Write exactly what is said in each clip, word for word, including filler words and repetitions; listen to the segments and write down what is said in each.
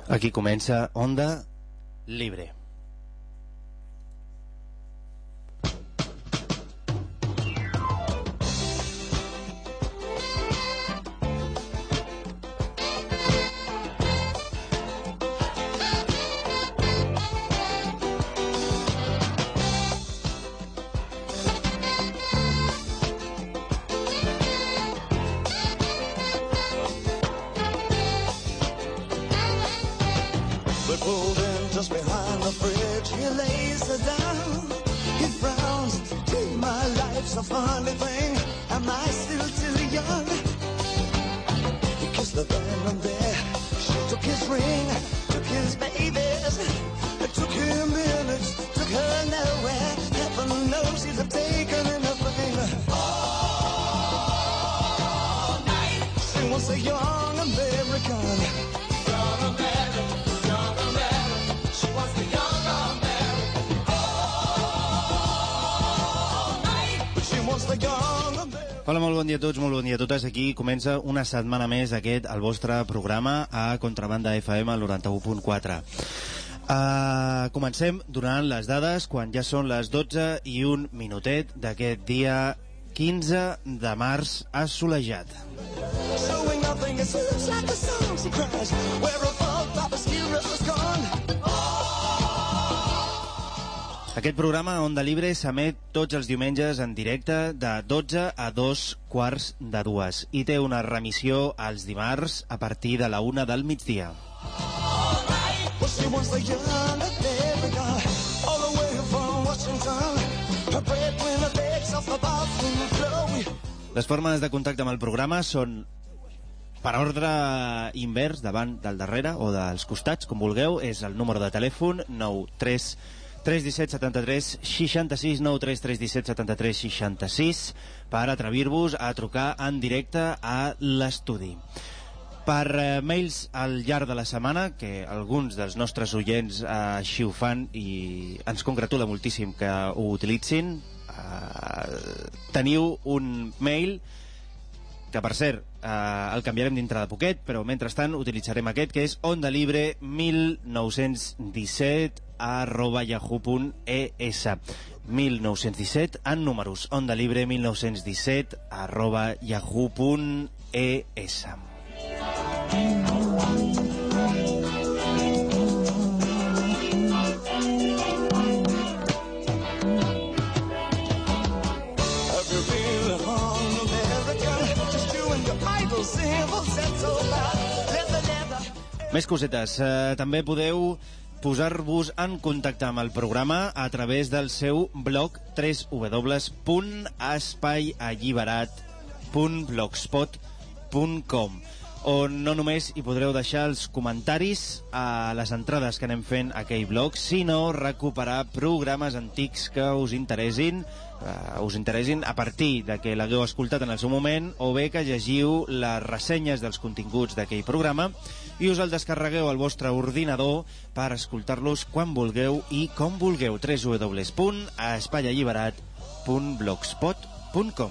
Aquí comença Onda Libre. Just behind the bridge, he lays her down. He frowns, gee, my life's a funny thing. Am I still too young? He kissed the venom there. She took his ring, took his babies. It took him minutes, took her nowhere. Heaven knows she'd have taken anything. All night. She was a young American. Young American. Hola, molt bon dia a tots, molt bon dia a totes. Aquí comença una setmana més aquest, el vostre programa a Contrabanda F M al noranta-u punt quatre. Uh, comencem donant les dades quan ja són les dotze i un minutet d'aquest dia quinze de març assolejat. Aquest programa, Onda Libre, s'emet tots els diumenges en directe de dotze a dos quarts de dues i té una remissió els dimarts a partir de la una del migdia. Les formes de contacte amb el programa són per ordre invers, davant, del darrere o dels costats, com vulgueu. És el número de telèfon nou tres tres uno set setanta-tres seixanta-sis, nou tres tres uno set setanta-tres seixanta-sis, per atrevir-vos a trucar en directe a l'estudi. Per eh, mails al llarg de la setmana, que alguns dels nostres oients eh, així ho fan i ens congratula moltíssim que ho utilitzin, eh, teniu un mail que, per cert, eh, el canviarem dintre de poquet, però mentrestant utilitzarem aquest, que és ondalibre mil nou-cents disset arroba yahoo punt es. mil nou-cents disset en números, ondalibre mil nou-cents disset arroba yahoo punt es. Més cosetes, eh, també podeu posar-vos en contacte amb el programa a través del seu blog w w w punt espaialliberat punt blogspot punt com, on no només hi podreu deixar els comentaris a les entrades que anem fent a aquell blog, sinó recuperar programes antics que us interessin, uh, us interessin a partir de que l'hagueu escoltat en el seu moment, o bé que llegiu les ressenyes dels continguts d'aquell programa i us el descarregueu al vostre ordinador per escoltar-los quan vulgueu i com vulgueu. w w w punt espaialliberat punt blogspot punt com.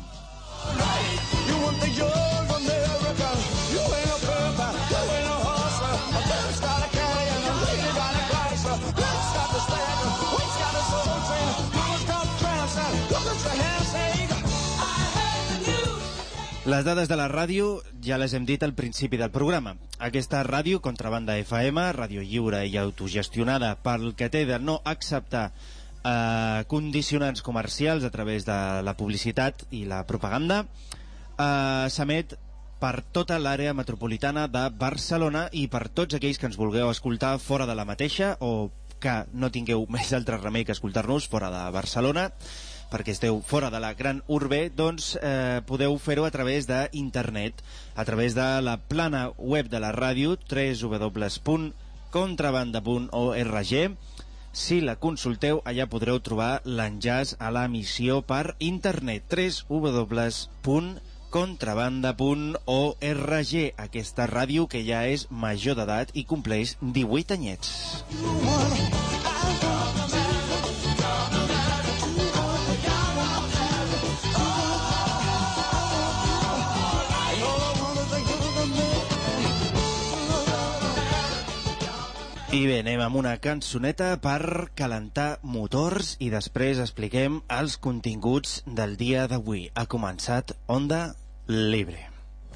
Les dades de la ràdio ja les hem dit al principi del programa. Aquesta ràdio, Contrabanda F M, ràdio lliure i autogestionada, pel que té de no acceptar eh, condicionants comercials a través de la publicitat i la propaganda, eh, s'emet per tota l'àrea metropolitana de Barcelona i per tots aquells que ens vulgueu escoltar fora de la mateixa o que no tingueu més altre remei que escoltar-nos fora de Barcelona, perquè esteu fora de la gran urbe, doncs eh, podeu fer-ho a través d'internet, a través de la plana web de la ràdio, w w w punt contrabanda punt org. Si la consulteu, allà podreu trobar l'enllaç a l'emissió per internet, w w w punt contrabanda punt org. Aquesta ràdio que ja és major d'edat i compleix divuit anyets. I bé, anem amb una cançoneta per calentar motors i després expliquem els continguts del dia d'avui. Ha començat Onda Libre.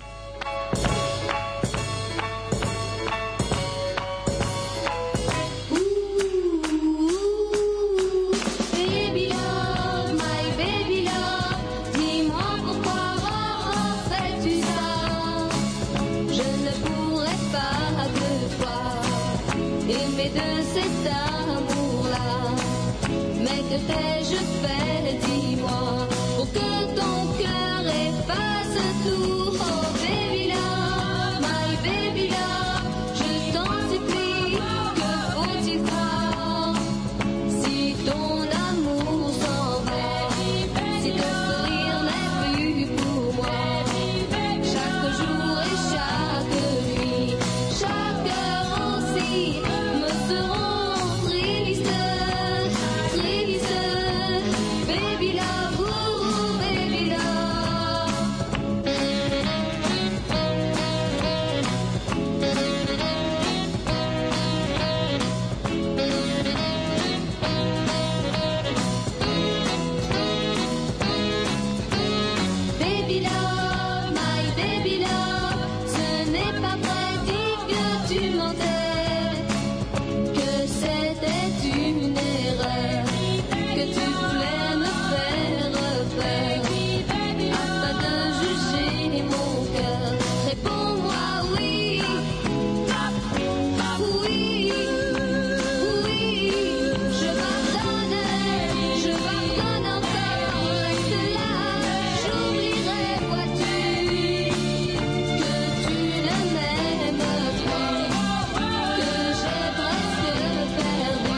De cet amour-là, mais que t'ai-je fait, dis-moi, pour que ton cœur efface tout. Oh baby love, my baby love, je t'en supplie, que faut-il faire si ton amour s'en va, si ton sourire n'est plus pour moi, chaque jour et chaque nuit, chaque heure aussi. Seront tristes, tristes, baby love, ooh, baby Baby love, my baby love, ce n'est pas vrai, dis que tu mentais. Une erreur que tu voulais me faire refaire afin de juger mon cœur. Réponds-moi oui, oui, oui, je pardonne, je pardonne encore. Reste là, j'oublierai, vois-tu, que tu ne m'aimes plus, que j'ai presque perdu.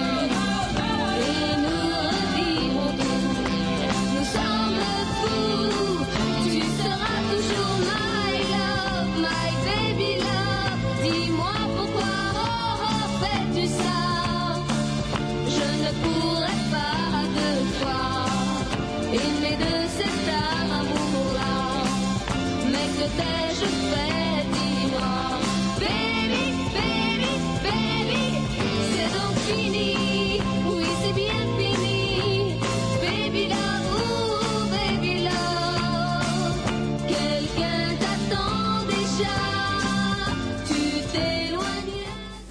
Aimer de cet amour-là, mais que t'ai-je fait, dis-moi, baby, baby, baby, c'est donc fini, oui c'est bien fini, baby love, ooh, baby love, quelqu'un t'attend déjà, tu t'éloignes.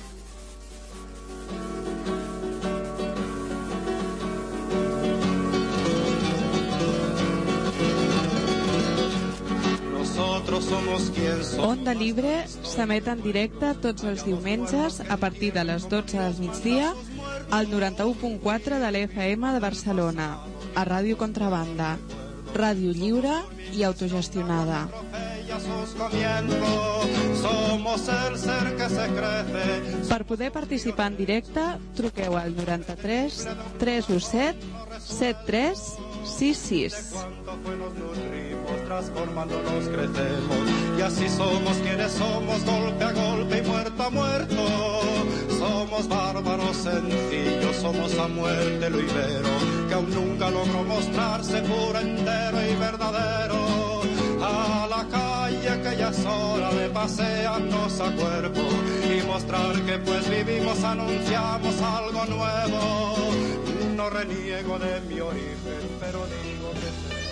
Onda Libre s'emet en directe tots els diumenges a partir de les dotze del migdia al noranta-u punt quatre de l'F M de Barcelona, a Ràdio Contrabanda, ràdio lliure i autogestionada. Per poder participar en directe, truqueu al noranta-tres tres u set set tres sis sis. Transformándonos crecemos y así somos quienes somos, golpe a golpe y muerto a muerto. Somos bárbaros sencillos, somos a muerte lo ibero, que aún nunca logró mostrarse puro, entero y verdadero. A la calle que ya es hora de pasearnos a cuerpo y mostrar que pues vivimos, anunciamos algo nuevo. No reniego de mi origen, pero digo que sé.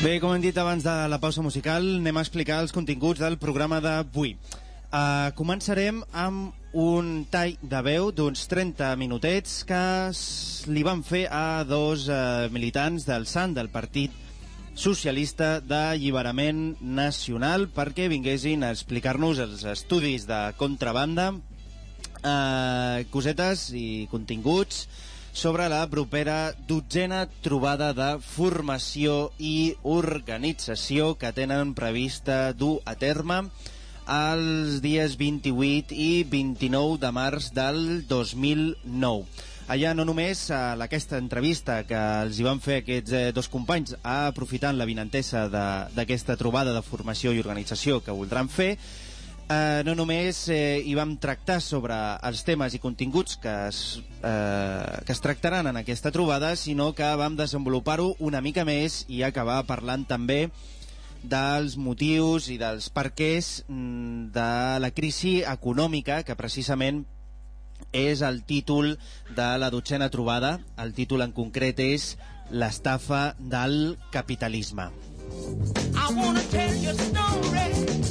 Bé, com hem dit abans de la pausa musical, anem a explicar els continguts del programa d'avui. Uh, començarem amb un tall de veu d'uns trenta minutets que li van fer a dos uh, militants del S A N, del Partit Socialista d'Alliberament Nacional, perquè vinguessin a explicar-nos els estudis de contrabanda, uh, cosetes i continguts sobre la propera dotzena trobada de formació i organització que tenen prevista dur a terme els dies vint-i-vuit i vint-i-nou de març del dos mil nou. Allà no només a aquesta entrevista que els hi van fer aquests eh, dos companys, aprofitant la vinentesa d'aquesta trobada de formació i organització que voldran fer, eh, no només eh, hi vam tractar sobre els temes i continguts que es, eh, que es tractaran en aquesta trobada, sinó que vam desenvolupar-ho una mica més i acabar parlant també dels motius i dels perquès de la crisi econòmica, que precisament és el títol de la dotzena trobada. El títol en concret és l'estafa del capitalisme. I wanna tell you a story,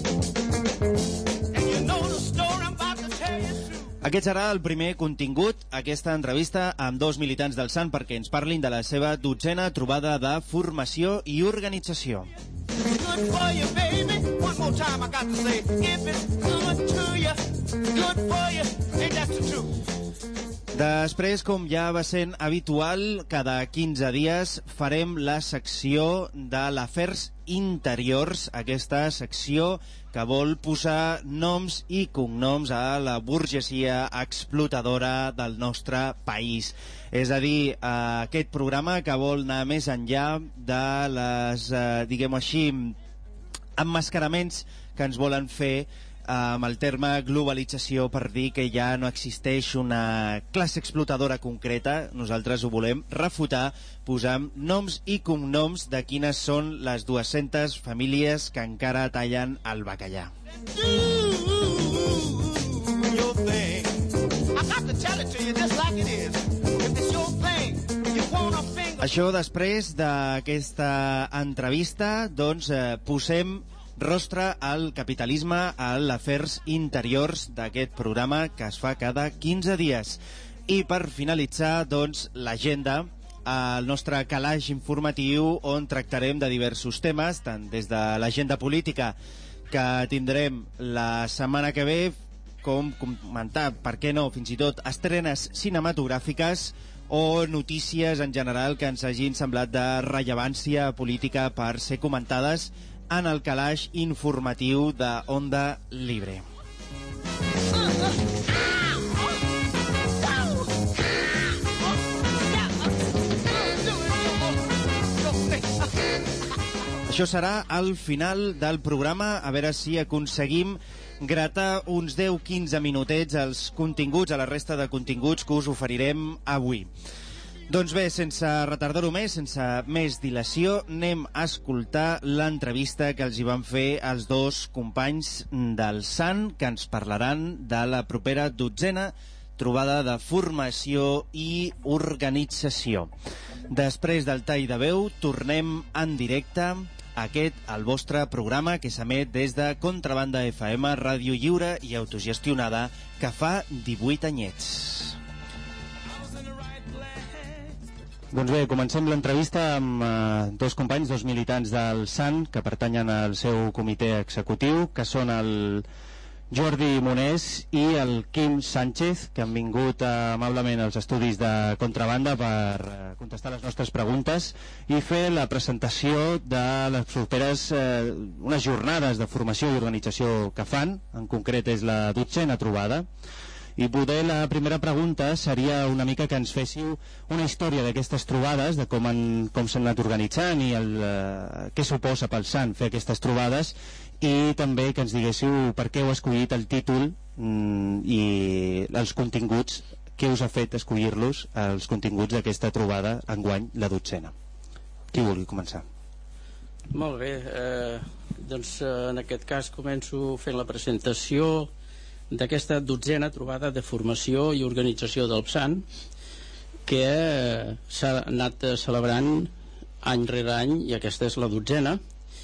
and you know the story I'm about to tell you true. Aquest serà el primer contingut, aquesta entrevista amb dos militants del S A N perquè ens parlin de la seva dotzena trobada de formació i organització. Good for you, baby. One more time I got to say, if it's good to you, good for you, ain't that the truth? Després, com ja va sent habitual, cada quinze dies farem la secció de l'Afers Interiors, aquesta secció que vol posar noms i cognoms a la burgesia explotadora del nostre país. És a dir, aquest programa que vol anar més enllà de les, eh, diguem-ho així, emmascaraments que ens volen fer amb el terme globalització per dir que ja no existeix una classe explotadora concreta. Nosaltres ho volem refutar posant noms i cognoms de quines són les dues-centes famílies que encara tallen el bacallà. Això després d'aquesta entrevista, doncs eh, posem rostre al capitalisme, a l'Afers Interiors d'aquest programa que es fa cada quinze dies. I per finalitzar, doncs, l'agenda, el nostre calaix informatiu on tractarem de diversos temes, tant des de l'agenda política que tindrem la setmana que ve, com comentar, per què no, fins i tot estrenes cinematogràfiques o notícies en general que ens hagin semblat de rellevància política per ser comentades en el calaix informatiu de Onda Libre. Això serà al final del programa, a veure si aconseguim gratar uns deu a quinze minutets als continguts, a la resta de continguts que us oferirem avui. Doncs bé, sense retardar-ho més, sense més dilació, anem a escoltar l'entrevista que els hi van fer els dos companys del S A N, que ens parlaran de la propera dotzena trobada de formació i organització. Després del tall de veu, tornem en directe a aquest, el vostre programa, que s'emet des de Contrabanda F M, ràdio lliure i autogestionada, que fa divuit anyets. Doncs bé, comencem l'entrevista amb eh, dos companys, dos militants del S A N que pertanyen al seu comitè executiu, que són el Jordi Monés i el Quim Sánchez, que han vingut eh, amablement als estudis de Contrabanda per eh, contestar les nostres preguntes i fer la presentació de les properes eh, unes jornades de formació i organització que fan, en concret és la dotzena trobada. I poder la primera pregunta seria una mica que ens féssiu una història d'aquestes trobades, de com, en, com s'han anat organitzant i el, eh, què suposa pel S A N fer aquestes trobades, i també que ens diguéssiu per què heu escollit el títol mm, i els continguts, què us ha fet escollir-los, els continguts d'aquesta trobada enguany, la dotzena. Qui vulgui començar? Molt bé, eh, doncs eh, en aquest cas començo fent la presentació d'aquesta dotzena trobada de formació i organització del S A N, que s'ha anat celebrant any rere any, i aquesta és la dotzena.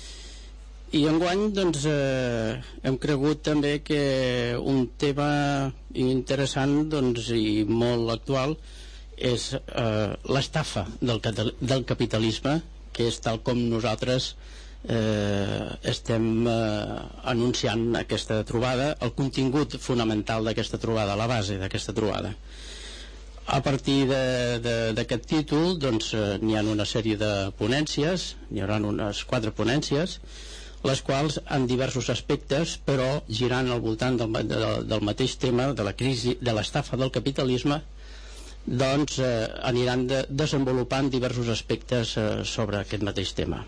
I enguany doncs, eh, hem cregut també que un tema interessant doncs, i molt actual és eh, l'estafa del, del capitalisme, que és tal com nosaltres eh, estem eh, anunciant aquesta trobada, el contingut fonamental d'aquesta trobada, la base d'aquesta trobada. A partir d'aquest títol doncs, eh, n'hi ha una sèrie de ponències, n'hi haurà unes quatre ponències, les quals en diversos aspectes, però girant al voltant del, del, del mateix tema de la crisi, de l'estafa del capitalisme, doncs eh, aniran de, desenvolupant diversos aspectes eh, sobre aquest mateix tema.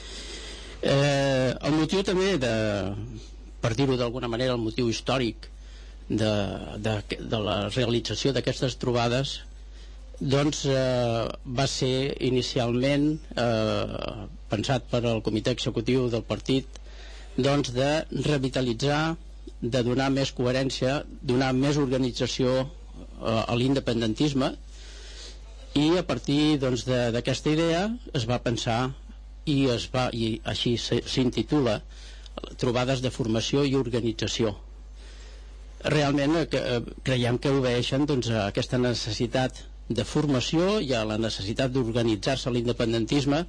Eh, el motiu també de, per dir-ho d'alguna manera, el motiu històric de, de, de la realització d'aquestes trobades doncs eh, va ser inicialment eh, pensat per al comitè executiu del partit doncs de revitalitzar, de donar més coherència, donar més organització eh, a l'independentisme, i a partir doncs, d'aquesta idea es va pensar i, es va, i així s'intitula Trobades de Formació i Organització. Realment eh, creiem que obeeixen doncs, a aquesta necessitat de formació i a la necessitat d'organitzar-se a l'independentisme,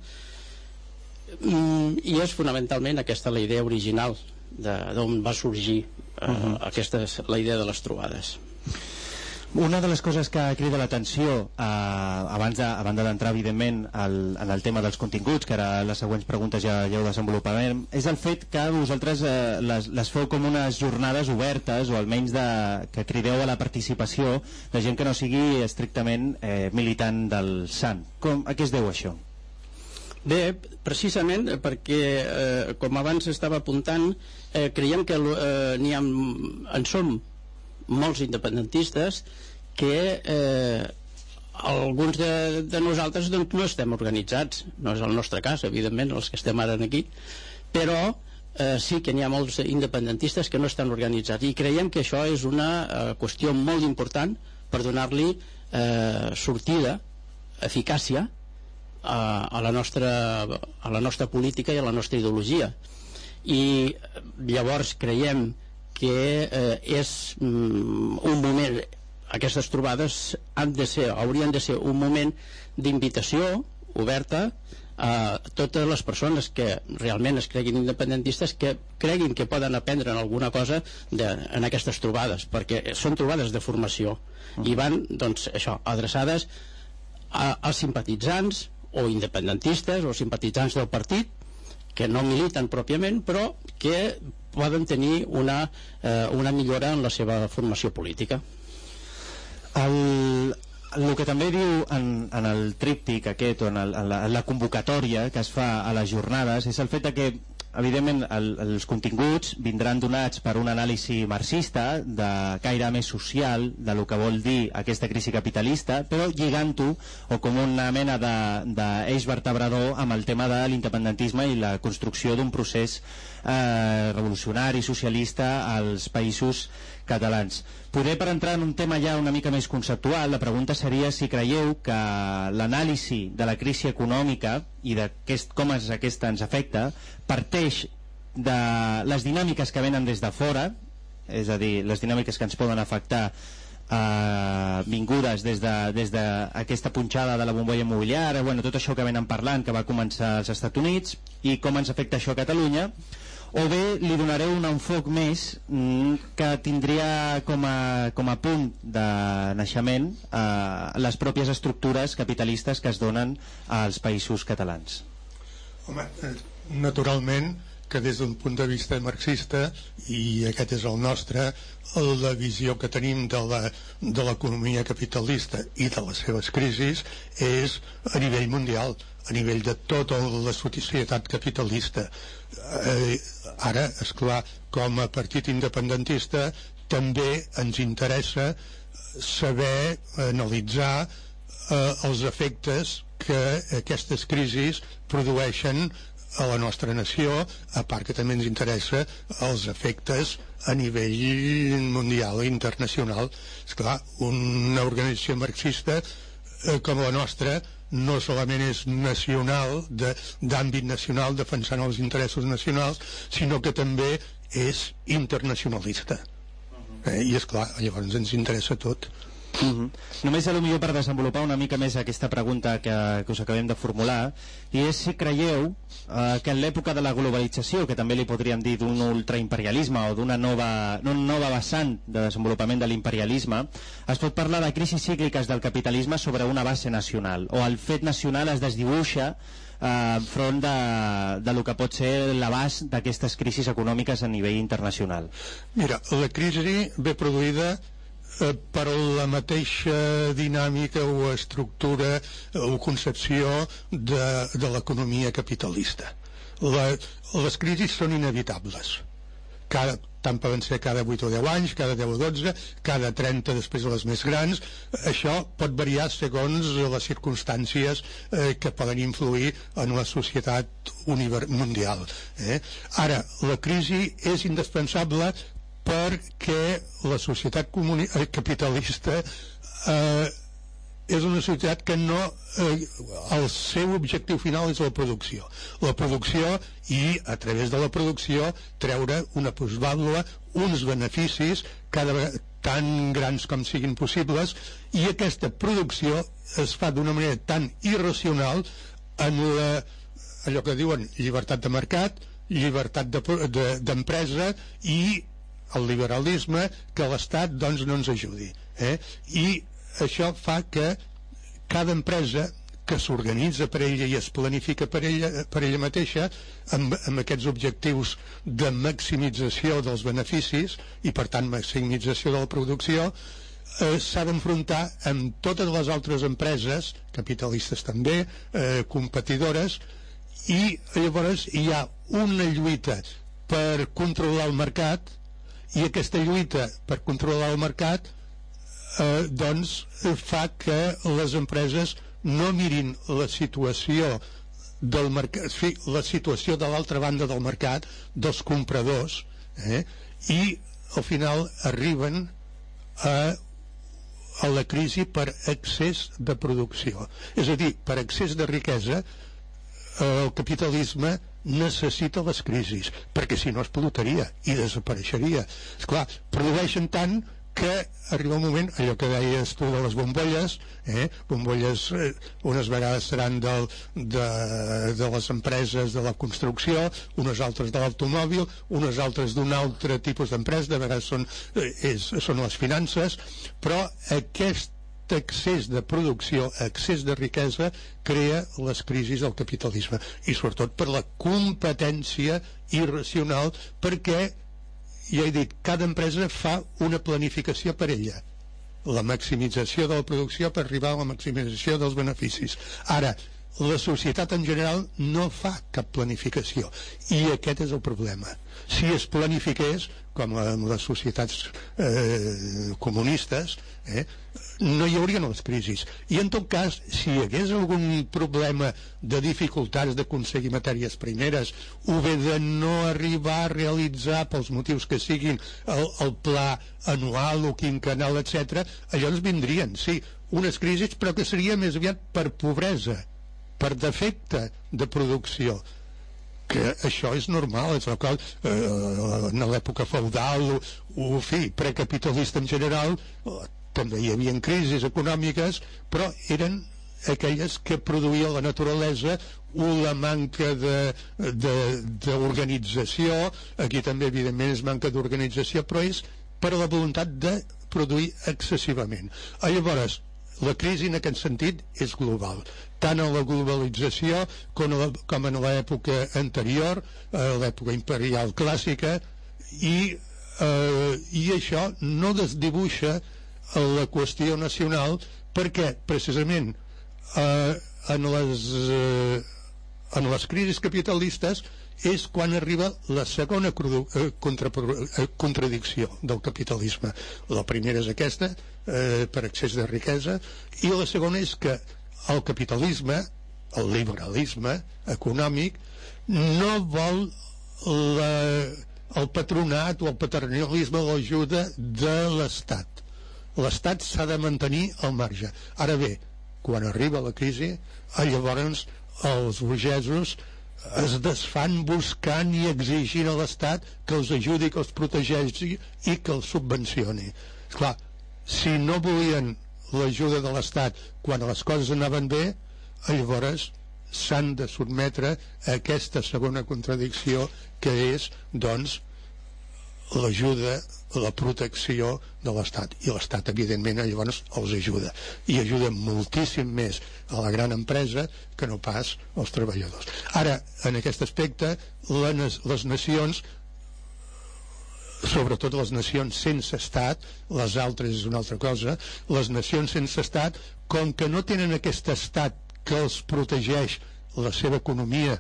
mm, i és fonamentalment aquesta la idea original d'on va sorgir eh, uh-huh. aquesta, la idea de les trobades. Una de les coses que crida l'atenció eh, abans de, a banda d'entrar evidentment al, en el tema dels continguts, que ara les següents preguntes ja, ja ho desenvoluparem, és el fet que vosaltres eh, les, les feu com unes jornades obertes, o almenys de, que crideu a la participació de gent que no sigui estrictament eh, militant del S A N. Com, a què es deu això? Bé, precisament perquè eh, com abans estava apuntant, eh, creiem que eh, n'hi ha, en som molts independentistes que eh, alguns de, de nosaltres doncs, no estem organitzats, no és el nostre cas evidentment, els que estem ara aquí, però eh, sí que n'hi ha molts independentistes que no estan organitzats, i creiem que això és una eh, qüestió molt important per donar-li eh, sortida, eficàcia a, a, la nostra, a la nostra política i a la nostra ideologia. I llavors creiem que eh, és mm, un moment, aquestes trobades han de ser, haurien de ser un moment d'invitació oberta a totes les persones que realment es creguin independentistes, que creguin que poden aprendre alguna cosa de, en aquestes trobades, perquè són trobades de formació i van, doncs, això, adreçades a, als simpatitzants o independentistes o simpatitzants del partit que no militen pròpiament, però que poden tenir una, eh, una millora en la seva formació política. El, el que també diu en, en el tríptic aquest, o en, el, en, la, en la convocatòria que es fa a les jornades, és el fet que evidentment el, els continguts vindran donats per una anàlisi marxista de caire més social de lo que vol dir aquesta crisi capitalista, però lligant-ho o com una mena d'eix vertebrador amb el tema de l'independentisme i la construcció d'un procés eh, revolucionari, socialista als països catalans. Poder, per entrar en un tema ja una mica més conceptual, la pregunta seria si creieu que l'anàlisi de la crisi econòmica i de com és aquesta ens afecta parteix de les dinàmiques que venen des de fora, és a dir, les dinàmiques que ens poden afectar eh, vingudes des d'aquesta de, punxada de la bombolla immobiliària, bueno, tot això que venen parlant, que va començar als Estats Units, i com ens afecta això a Catalunya, o bé li donareu un enfoc més mm, que tindria com a, com a punt de naixement eh, les pròpies estructures capitalistes que es donen als països catalans. Home, naturalment que des d'un punt de vista marxista, i aquest és el nostre, la visió que tenim de la, de l'economia capitalista i de les seves crisis és a nivell mundial, a nivell de tota la societat capitalista. Eh, ara, esclar, com a partit independentista també ens interessa saber analitzar eh, els efectes que aquestes crisis produeixen a la nostra nació, a part que també ens interessa els efectes a nivell mundial i internacional. Esclar, una organització marxista eh, com la nostra no solament és nacional, d'àmbit nacional, defensant els interessos nacionals, sinó que també és internacionalista. Eh? I és clar, llavors ens interessa tot. Uh -huh. Només potser per desenvolupar una mica més aquesta pregunta que, que us acabem de formular, i és si creieu eh, que en l'època de la globalització, que també li podríem dir d'un ultraimperialisme o d'una nova, no, nova vessant de desenvolupament de l'imperialisme, es pot parlar de crisis cícliques del capitalisme sobre una base nacional, o el fet nacional es desdibuixa eh, enfront de, de lo que pot ser l'abast d'aquestes crisis econòmiques a nivell internacional. Mira, la crisi ve produïda Eh, per la mateixa dinàmica o estructura o concepció de, de l'economia capitalista. La, les crisis són inevitables. Cada, tant poden ser cada vuit o deu anys, cada deu o dotze, cada trenta després de les més grans. Això pot variar segons les circumstàncies eh, que poden influir en la societat mundial. Eh? Ara, la crisi és indispensable perquè la societat capitalista eh, és una societat que no eh, el seu objectiu final és la producció la producció i a través de la producció treure una plusvàlua, uns beneficis cada vegada tan grans com siguin possibles, i aquesta producció es fa d'una manera tan irracional en la, allò que diuen llibertat de mercat, llibertat d'empresa de, de, i el liberalisme, que l'Estat doncs no ens ajudi, eh? I això fa que cada empresa que s'organitza per ella i es planifica per ella, per ella mateixa amb, amb aquests objectius de maximització dels beneficis i per tant maximització de la producció, eh, s'ha d'enfrontar amb totes les altres empreses capitalistes també, eh, competidores, i llavors hi ha una lluita per controlar el mercat, i aquesta lluita per controlar el mercat eh, doncs fa que les empreses no mirin la situació del mercat, la situació de l'altra banda del mercat, dels compradors, eh, i al final arriben a, a la crisi per excés de producció, és a dir, per excés de riquesa. El capitalisme necessita les crisis, perquè si no explotaria i desapareixeria. Esclar, produeixen tant que arriba un moment, allò que deies tu de les bombolles, eh? bombolles eh, unes vegades seran del, de, de les empreses de la construcció, unes altres de l'automòbil, unes altres d'un altre tipus d'empresa, de vegades són, eh, és, són les finances, però aquest excés de producció, excés de riquesa crea les crisis del capitalisme, i sobretot per la competència irracional, perquè ja he dit, cada empresa fa una planificació per ella, la maximització de la producció per arribar a la maximització dels beneficis. Ara, la societat en general no fa cap planificació, i aquest és el problema. Si es planifiqués, com en les societats eh, comunistes, eh, no hi haurien les crisis. I en tot cas, si hi hagués algun problema de dificultats d'aconseguir matèries primeres, o bé de no arribar a realitzar, pels motius que siguin, el, el pla anual o quinquennal, etcètera, llavors vindrien, sí, unes crisis, però que seria més aviat per pobresa, per defecte de producció, que això és normal, és el qual eh, en l'època feudal o, o fi, precapitalista en general, eh, també hi havia crisis econòmiques, però eren aquelles que produïa la naturalesa o la manca d'organització. Aquí també evidentment és manca d'organització, però és per la voluntat de produir excessivament. Llavors, la crisi en aquest sentit és global, tant en la globalització com, la, com en l'època anterior, eh, l'època imperial clàssica, i, eh, i això no desdibuixa la qüestió nacional, perquè precisament eh, en les eh, en les crisis capitalistes és quan arriba la segona eh, contra, eh, contradicció del capitalisme. La primera és aquesta, eh, per excés de riquesa, i la segona és que el capitalisme, el liberalisme econòmic, no vol la, el patronat o el paternalisme o l'ajuda de l'Estat. L'Estat s'ha de mantenir al marge. Ara bé, quan arriba la crisi, llavors els burgesos es desfan buscant i exigint a l'Estat que els ajudi, que els protegeixi i que els subvencioni. Esclar, si no volien l'ajuda de l'Estat quan les coses anaven bé, llavors s'han de sotmetre a aquesta segona contradicció, que és, doncs, l'ajuda, la protecció de l'Estat. I l'Estat, evidentment, llavors els ajuda. I ajuda moltíssim més a la gran empresa que no pas als treballadors. Ara, en aquest aspecte, les nacions, sobretot les nacions sense estat, les altres és una altra cosa, les nacions sense estat, com que no tenen aquest estat que els protegeix la seva economia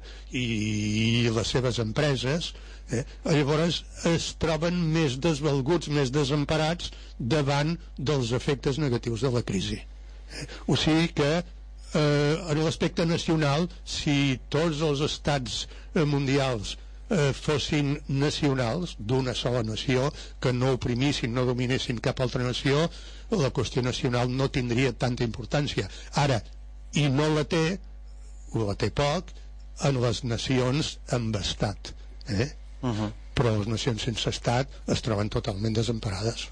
i les seves empreses, eh, llavors es troben més desvalguts, més desemparats davant dels efectes negatius de la crisi. Eh, o sigui que eh, en l'aspecte nacional, si tots els estats eh, mundials eh, fossin nacionals, d'una sola nació, que no oprimissin, no dominessin cap altra nació, la qüestió nacional no tindria tanta importància. Ara, i no la té, o la té poc, en les nacions amb estat, eh? Uh-huh. Però les nacions sense estat es troben totalment desemparades.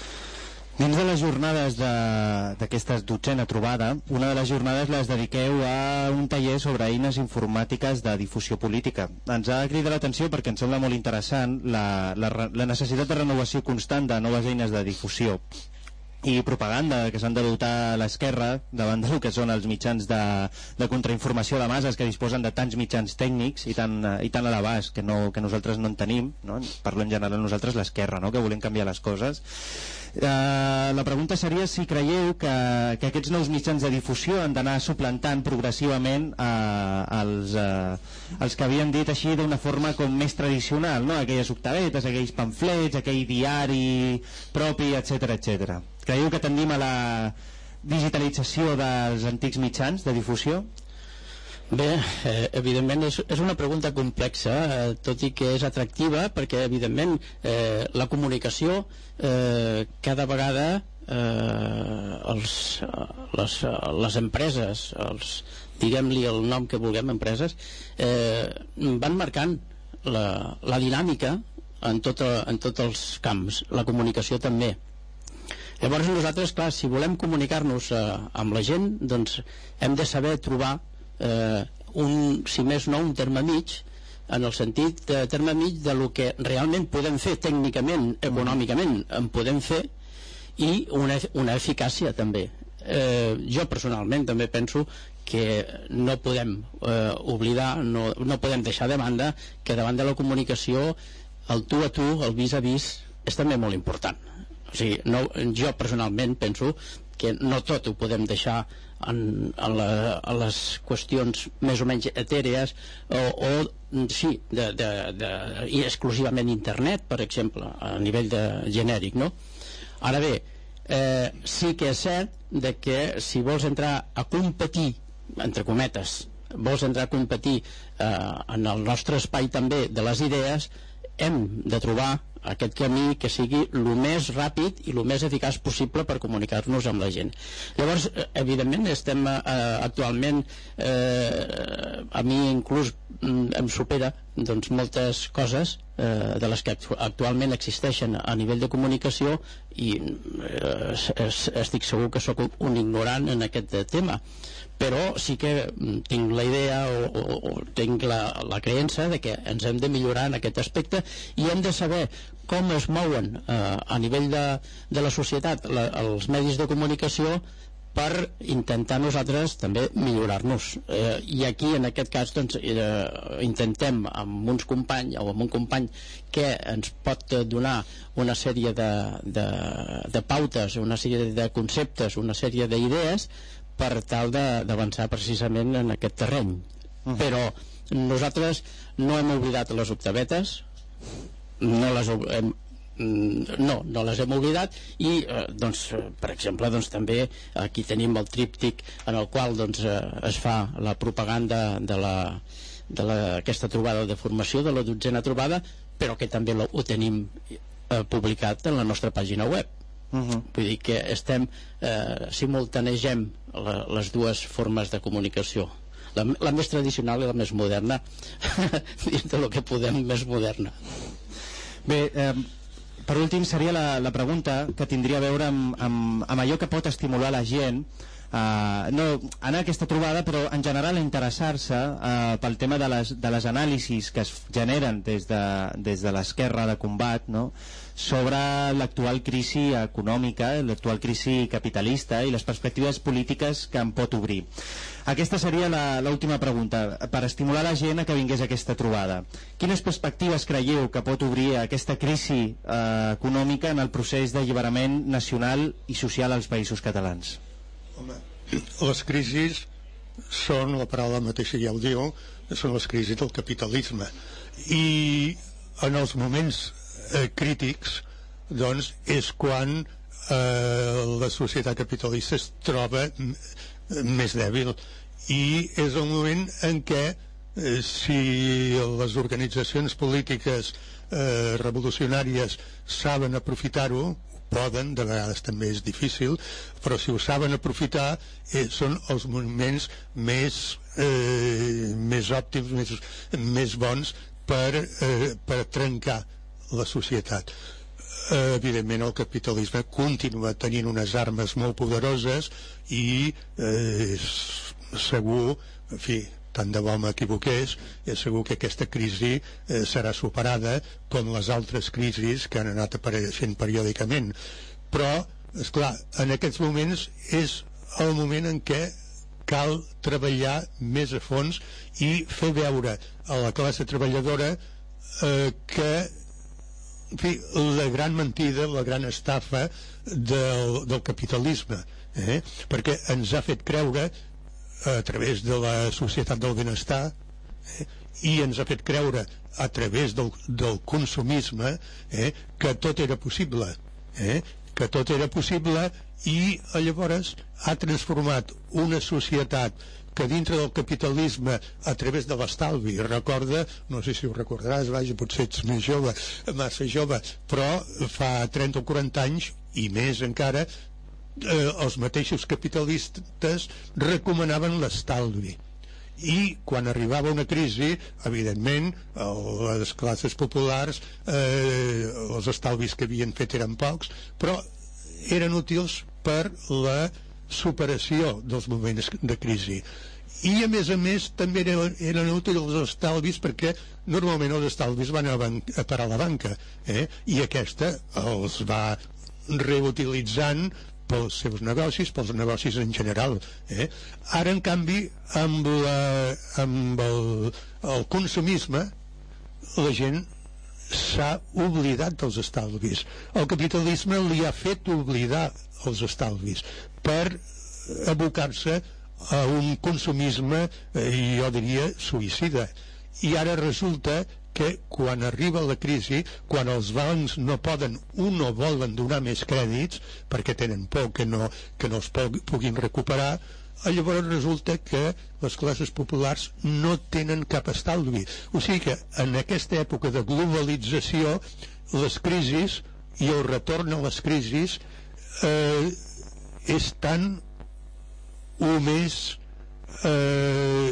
Dins de les jornades d'aquesta dotzena trobada, una de les jornades les dediqueu a un taller sobre eines informàtiques de difusió política. Ens ha cridat l'atenció perquè ens sembla molt interessant la, la, la necessitat de renovació constant de noves eines de difusió i propaganda que s'han de dotar a l'esquerra davant del que són els mitjans de, de contrainformació de masses que disposen de tants mitjans tècnics i tan, i tan a l'abast que, no, que nosaltres no en tenim, no? Parlo en general nosaltres l'esquerra, no? Que volem canviar les coses. Uh, la pregunta seria si creieu que, que aquests nous mitjans de difusió han d'anar suplantant progressivament uh, els, uh, els que havien dit així d'una forma com més tradicional, no? Aquelles octavetes, aquells pamflets, aquell diari propi, etcètera, etcètera. Creieu que tendim a la digitalització dels antics mitjans de difusió? Bé, eh, evidentment és, és una pregunta complexa, eh, tot i que és atractiva, perquè evidentment eh, la comunicació eh, cada vegada eh, els, les, les empreses, els, diguem-li el nom que vulguem, empreses, eh, van marcant la, la dinàmica en, tota, en tots els camps, la comunicació també. Llavors nosaltres, clar, si volem comunicar-nos eh, amb la gent, doncs hem de saber trobar Eh, un, si més no, un terme mig, en el sentit de terme mig de lo que realment podem fer tècnicament, econòmicament en podem fer, i una, una eficàcia també. Eh, jo personalment també penso que no podem eh, oblidar, no, no podem deixar de banda que davant de la comunicació el tu a tu, el vis a vis és també molt important. O sigui, no, jo personalment penso que no tot ho podem deixar en, en, la, en les qüestions més o menys etèrees o, o sí, de, de, de, i exclusivament internet, per exemple, a nivell de genèric, no? Ara bé, eh, sí que és cert de que si vols entrar a competir, entre cometes, vols entrar a competir eh, en el nostre espai també de les idees, hem de trobar aquest camí que sigui el més ràpid i el més eficaç possible per comunicar-nos amb la gent. Llavors, evidentment, estem eh, actualment, eh, a mi inclús em supera doncs, moltes coses eh, de les que actualment existeixen a nivell de comunicació i eh, estic segur que sóc un ignorant en aquest tema, però sí que tinc la idea o, o, o tinc la, la creença de que ens hem de millorar en aquest aspecte i hem de saber com es mouen eh, a nivell de, de la societat la, els medis de comunicació per intentar nosaltres també millorar-nos. Eh, I aquí, en aquest cas, doncs, eh, intentem amb uns companys o amb un company que ens pot donar una sèrie de, de, de pautes, una sèrie de conceptes, una sèrie d'idees per tal d'avançar precisament en aquest terreny. Uh-huh. Però nosaltres no hem oblidat les octavetes, no les hem no, no les hem oblidat i eh, doncs, per exemple doncs, també aquí tenim el tríptic en el qual doncs, eh, es fa la propaganda de la de la, aquesta trobada de formació de la dotzena trobada, però que també lo, ho tenim eh, publicat en la nostra pàgina web. Uh-huh. Vull dir que estem eh, simultanegem la, les dues formes de comunicació, la, la més tradicional i la més moderna dins del que podem més moderna. Bé, eh, per últim seria la, la pregunta que tindria a veure amb, amb, amb allò que pot estimular la gent Uh, no anar a aquesta trobada, però en general interessar-se uh, pel tema de les, de les anàlisis que es generen des de, des de l'esquerra de combat, no? Sobre l'actual crisi econòmica, l'actual crisi capitalista i les perspectives polítiques que en pot obrir. Aquesta seria l'última pregunta, per estimular la gent a que vingués a aquesta trobada. Quines perspectives creieu que pot obrir aquesta crisi uh, econòmica en el procés d'alliberament nacional i social als països catalans? Home, les crisis són, la paraula mateixa ja ho diu, són les crisis del capitalisme, i en els moments eh, crítics doncs és quan eh, la societat capitalista es troba més dèbil, i és el moment en què eh, si les organitzacions polítiques eh, revolucionàries saben aprofitar-ho, poden, de vegades també és difícil, però si ho saben aprofitar eh, són els moments més eh, més òptims, més, més bons per, eh, per trencar la societat. Eh, evidentment el capitalisme continua tenint unes armes molt poderoses i eh, segur, en fi, tant de bo m'equivoqués, és segur que aquesta crisi eh, serà superada com les altres crisis que han anat apareixent periòdicament. Però, esclar, en aquests moments és el moment en què cal treballar més a fons i fer veure a la classe treballadora eh, que, en fi, la gran mentida, la gran estafa del, del capitalisme, eh? perquè ens ha fet creure a través de la societat del benestar eh, i ens ha fet creure a través del, del consumisme eh, que tot era possible eh, que tot era possible i llavors ha transformat una societat que dintre del capitalisme a través de l'estalvi, recorda, no sé si ho recordaràs, vaja, potser ets més jove, massa jove, però fa trenta o quaranta anys i més encara Eh, els mateixos capitalistes recomanaven l'estalvi, i quan arribava una crisi evidentment les classes populars eh, els estalvis que havien fet eren pocs, però eren útils per la superació dels moments de crisi, i a més a més també eren, eren útils els estalvis perquè normalment els estalvis van a, ban a parar a la banca eh? i aquesta els va reutilitzant pels seus negocis, pels negocis en general eh? Ara en canvi amb, la, amb el, el consumisme la gent s'ha oblidat dels estalvis, el capitalisme li ha fet oblidar els estalvis per abocar-se a un consumisme eh, jo diria suïcida, i ara resulta que quan arriba la crisi, quan els bancs no poden o no volen donar més crèdits perquè tenen por que no, que no els puguin recuperar, llavors resulta que les classes populars no tenen cap estalvi. O sigui que en aquesta època de globalització les crisis i el retorn a les crisis eh, és tan o més eh,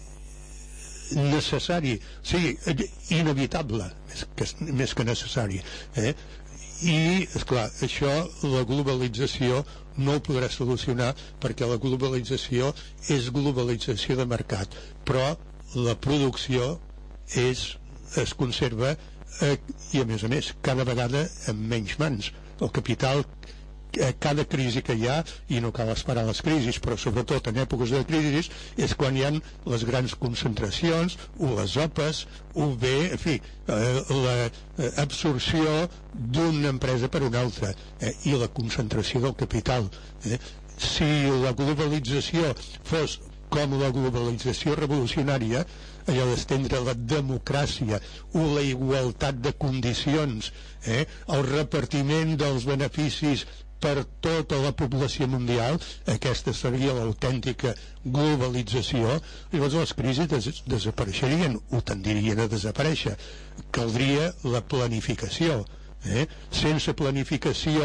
necessari, o sigui, inevitable més que, més que necessari eh? I, esclar, això la globalització no ho podrà solucionar perquè la globalització és globalització de mercat, però la producció és, es conserva eh, i a més a més cada vegada amb menys mans. El capital, cada crisi que hi ha, i no cal esperar les crisis, però sobretot en èpoques de crisis és quan hi ha les grans concentracions o les opes o bé, en fi, eh, l'absorció d'una empresa per una altra eh, i la concentració del capital eh. Si la globalització fos com la globalització revolucionària, allò d'estendre la democràcia o la igualtat de condicions eh, el repartiment dels beneficis per tota la població mundial, aquesta seria l'autèntica globalització, llavors les crisis des desapareixerien o tendirien a desaparèixer. Caldria la planificació eh? Sense planificació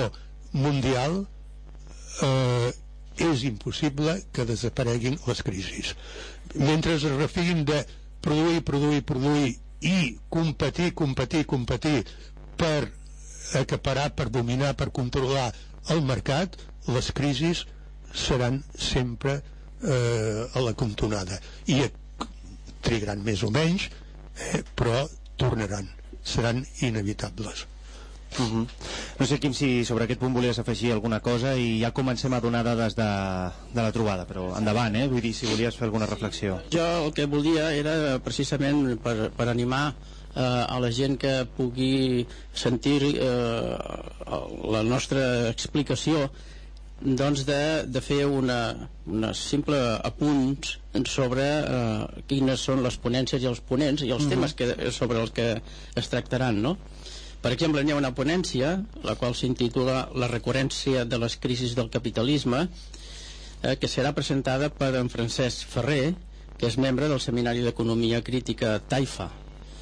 mundial eh, és impossible que desapareguin les crisis. Mentre es refiguin de produir, produir, produir i competir, competir, competir per acaparar, per dominar, per controlar el mercat, les crisis seran sempre eh, a la cantonada i trigaran més o menys, eh, però tornaran, seran inevitables. Uh-huh. No sé, Quim, si sobre aquest punt volies afegir alguna cosa i ja comencem a donar dades de, de la trobada, però endavant, eh? Vull dir, si volies fer alguna reflexió. Jo el que volia era precisament per, per animar eh, a la gent que pugui sentir eh, la nostra explicació, doncs de, de fer una, una simple apunts sobre eh, quines són les ponències i els ponents i els uh-huh. temes que, sobre els que es tractaran, no? Per exemple, hi ha una ponència, la qual s'intitula La recurrència de les crisis del capitalisme, eh, que serà presentada per en Francesc Ferrer, que és membre del Seminari d'Economia Crítica Taifa.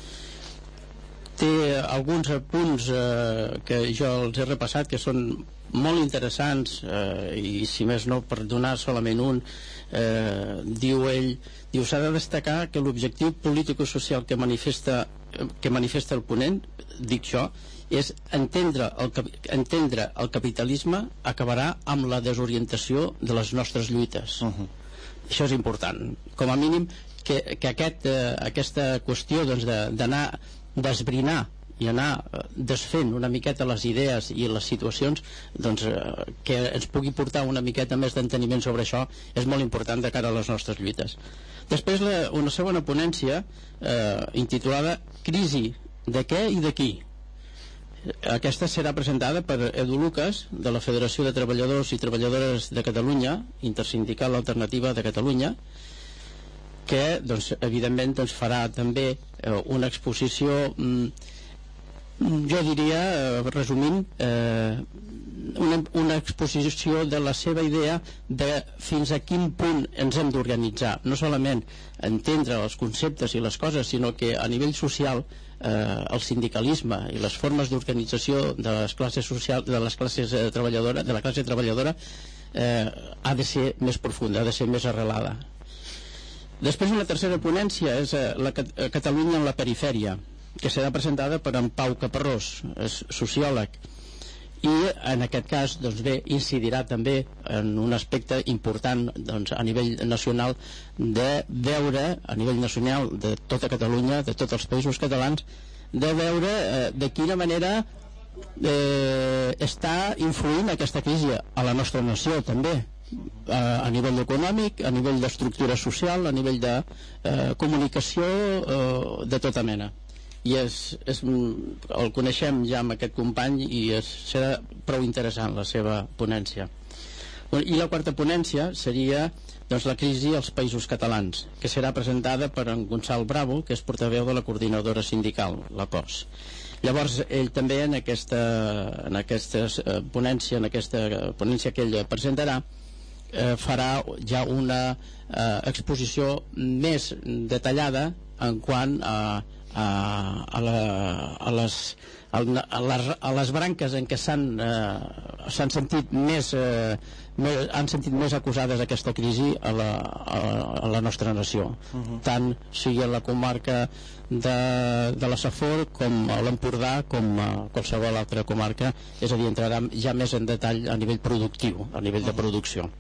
Té alguns punts eh, que jo els he repassat, que són molt interessants, eh, i si més no, per donar solament un, eh, diu ell, diu, s'ha de destacar que l'objectiu polític-social que manifesta, que manifesta el ponent, dic jo, és entendre el, entendre el capitalisme acabarà amb la desorientació de les nostres lluites. Uh-huh. Això és important. Com a mínim que, que aquest, eh, aquesta qüestió doncs, d'anar d'esbrinar i anar desfent una miqueta les idees i les situacions, doncs, eh, que ens pugui portar una miqueta més d'enteniment sobre això és molt important de cara a les nostres lluites. Després la, una segona ponència eh, intitulada Crisi de què i de qui. Aquesta serà presentada per Edu Lucas, de la Federació de Treballadors i Treballadores de Catalunya, Intersindical Alternativa de Catalunya, que doncs, evidentment doncs, farà també eh, una exposició, mm, jo diria, eh, resumint, eh, una, una exposició de la seva idea de fins a quin punt ens hem d'organitzar, no solament entendre els conceptes i les coses, sinó que a nivell social eh, el sindicalisme i les formes d'organització de les classes socials, de les classes eh, treballadora, de la classe treballadora eh, ha de ser més profunda, ha de ser més arrelada. Després una tercera ponència és eh, la Catalunya en la perifèria, que serà presentada per en Pau Caparrós, és sociòleg, i en aquest cas doncs bé, incidirà també en un aspecte important doncs, a nivell nacional, de veure a nivell nacional de tota Catalunya, de tots els països catalans, de veure eh, de quina manera eh, està influint aquesta crisi a la nostra nació també, eh, a nivell econòmic, a nivell d'estructura social, a nivell de eh, comunicació eh, de tota mena. I és, és, el coneixem ja amb aquest company i és, serà prou interessant la seva ponència. I la quarta ponència seria doncs, la crisi als països catalans, que serà presentada per en Gonçal Bravo, que és portaveu de la coordinadora sindical, la C O S. Llavors ell també en aquesta, en aquesta ponència, en aquesta ponència que ell presentarà, eh, farà ja una eh, exposició més detallada en quant a A, a, la, a, les, a, les, a les branques en què s'han eh, s'han sentit més, eh, més han sentit més acusades aquesta crisi a la, a, a la nostra nació, uh-huh. tant sigui a la comarca de, de la Safor com a l'Empordà com a qualsevol altra comarca, és a dir, entrarà ja més en detall a nivell productiu, a nivell uh-huh. de producció.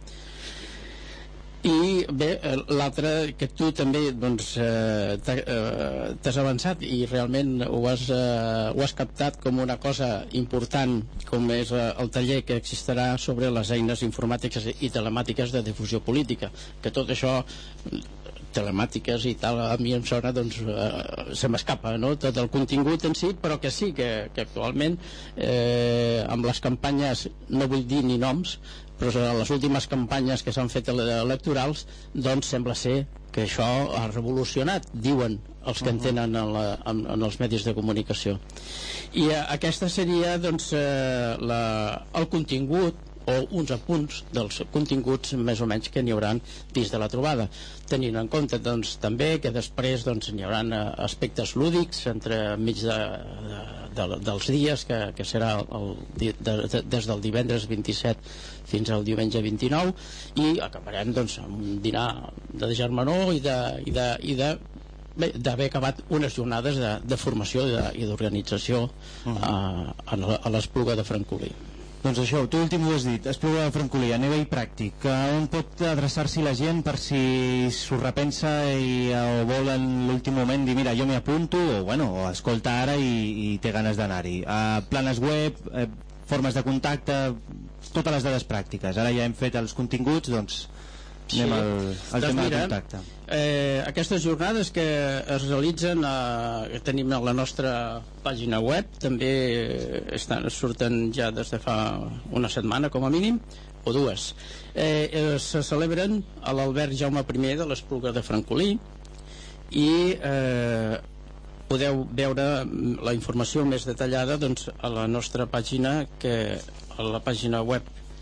I bé, l'altre que tu també doncs, eh, t'has avançat i realment ho has, eh, ho has captat com una cosa important, com és eh, el taller que existirà sobre les eines informàtiques i telemàtiques de difusió política, que tot això telemàtiques i tal, a mi em sona doncs, eh, se m'escapa, no?, tot el contingut en si, però que sí que, que actualment eh, amb les campanyes, no vull dir ni noms, però les últimes campanyes que s'han fet electorals, doncs sembla ser que això ha revolucionat, diuen els que entenen en, la, en, en els medis de comunicació. I eh, aquesta seria doncs, eh, la, el contingut o uns apunts dels continguts més o menys que n'hi haurà dins de la trobada, tenint en compte doncs, també que després doncs, n'hi haurà aspectes lúdics entre mig de, de, de, dels dies que, que serà el, de, de, des del divendres vint-i-set fins al diumenge vint-i-nou, i acabarem doncs, amb un dinar de germanor i de, i de, i de d'haver acabat unes jornades de, de formació i, de, i d'organització uh -huh. a, a, a l'Espluga de Francolí. Doncs això, tu últim ho has dit, Espluga de Francolí, a nivell pràctic, on pot adreçar-s'hi la gent per si s'ho repensa i, o vol en l'últim moment dir, mira, jo m'hi apunto, o bueno, o escolta ara i, i té ganes d'anar-hi. Uh, planes web, eh, formes de contacte, totes les dades pràctiques. Ara ja hem fet els continguts, doncs sí. anem al, al doncs tema mira, de contacte. Eh, aquestes jornades que es realitzen eh, que tenim a la nostra pàgina web, també estan, surten ja des de fa una setmana com a mínim, o dues. Eh, eh, se celebren a l'Albert Jaume I de l'Espluga de Francolí, i eh, podeu veure la informació més detallada doncs, a la nostra pàgina, que a la pàgina web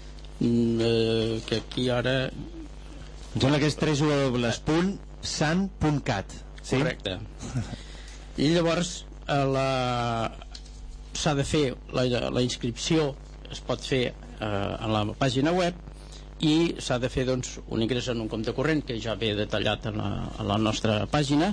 eh, que aquí ara em sembla que és w w w punt sant punt cat, sí? Correcte. I llavors la... s'ha de fer la, la inscripció, es pot fer eh, a la pàgina web, i s'ha de fer doncs, un ingrés en un compte corrent que ja ve detallat a la, a la nostra pàgina,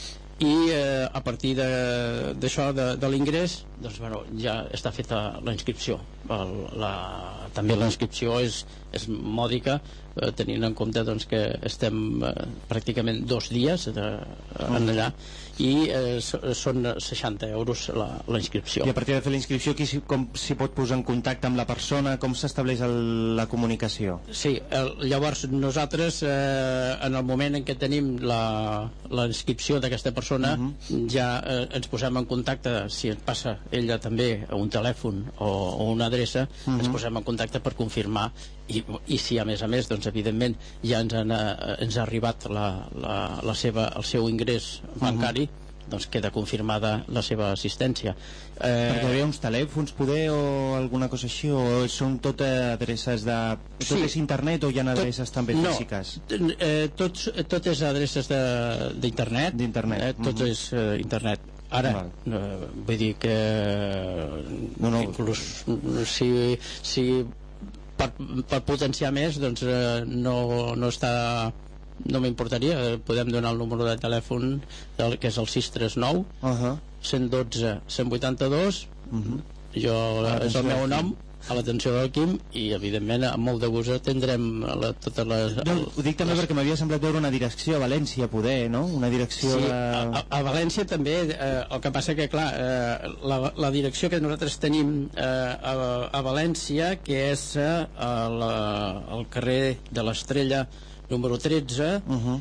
i eh, a partir d'això de, de, de l'ingrés doncs, bueno, ja està feta la inscripció. El, la, també la inscripció és, és mòdica, eh, tenint en compte doncs, que estem eh, pràcticament dos dies de, en allà, i eh, són seixanta euros la, la inscripció. I a partir de fer la inscripció, qui, com s'hi pot posar en contacte amb la persona? Com s'estableix el, la comunicació? Sí, el, llavors nosaltres eh, en el moment en què tenim la, la inscripció d'aquesta persona, uh -huh. ja eh, ens posem en contacte, si ens passa ella també a un telèfon o, o una adreça, uh -huh. ens posem en contacte per confirmar, i, i si a més a més doncs evidentment ja ens, han, eh, ens ha arribat la, la, la seva, el seu ingrés bancari, uh -huh. doncs queda confirmada la seva assistència. Eh... Perquè hi havia uns telèfons, poder, o alguna cosa així, o són totes adreces de... Tot sí. És internet o hi ha adreces tot... també físiques? No, eh, tots, tot és adreces d'internet. D'internet. Eh, tot uh -huh. és eh, internet. Ara, eh, vull dir que no, no. inclús si, si per, per potenciar més, doncs eh, no, no està... no m'importaria, podem donar el número de telèfon del, que és el sis tres nou uh -huh. cent dotze cent vuitanta-dos. uh -huh. Jo és el meu nom, a l'atenció del Quim, i evidentment amb molt de gust atendrem la, totes les... No, ho dic també les... perquè m'havia semblat veure una direcció a València, poder, no? Una direcció sí, de... a, a València també, eh, el que passa que clar, eh, la, la direcció que nosaltres tenim eh, a, a València, que és eh, a la, al carrer de l'Estrella número tretze, uh -huh.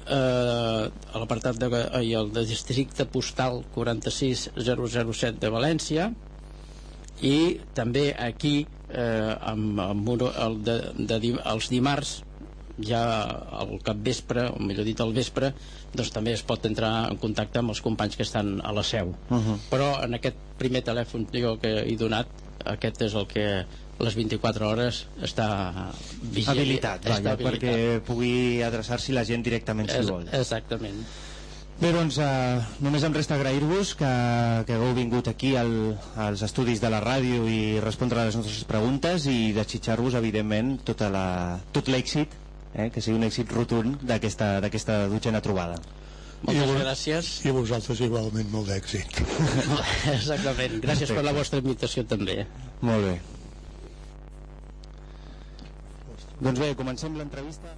eh, a l'apartat de, i el de districte postal quaranta-sis zero zero set de València, i també aquí eh, amb, amb un, el de, de, els dimarts ja al capvespre, o millor dit al vespre, doncs també es pot entrar en contacte amb els companys que estan a la seu. Uh -huh. Però en aquest primer telèfon digo, que he donat, aquest és el que les vint-i-quatre hores està vigent, habilitat, està vaja, habilitat, perquè pugui adreçar-s'hi la gent directament si es, vol. Exactament. Bé, doncs eh, només em resta agrair-vos que, que hagueu vingut aquí al, als estudis de la ràdio i respondre a les nostres preguntes, i desitjar-vos evidentment tota la, tot l'èxit, eh, que sigui un èxit rotund d'aquesta d'aquesta dotzena trobada. Moltes I gràcies. I vosaltres igualment molt d'èxit. Exactament, gràcies per la vostra invitació també. Molt bé. Doncs bé, comencem l'entrevista.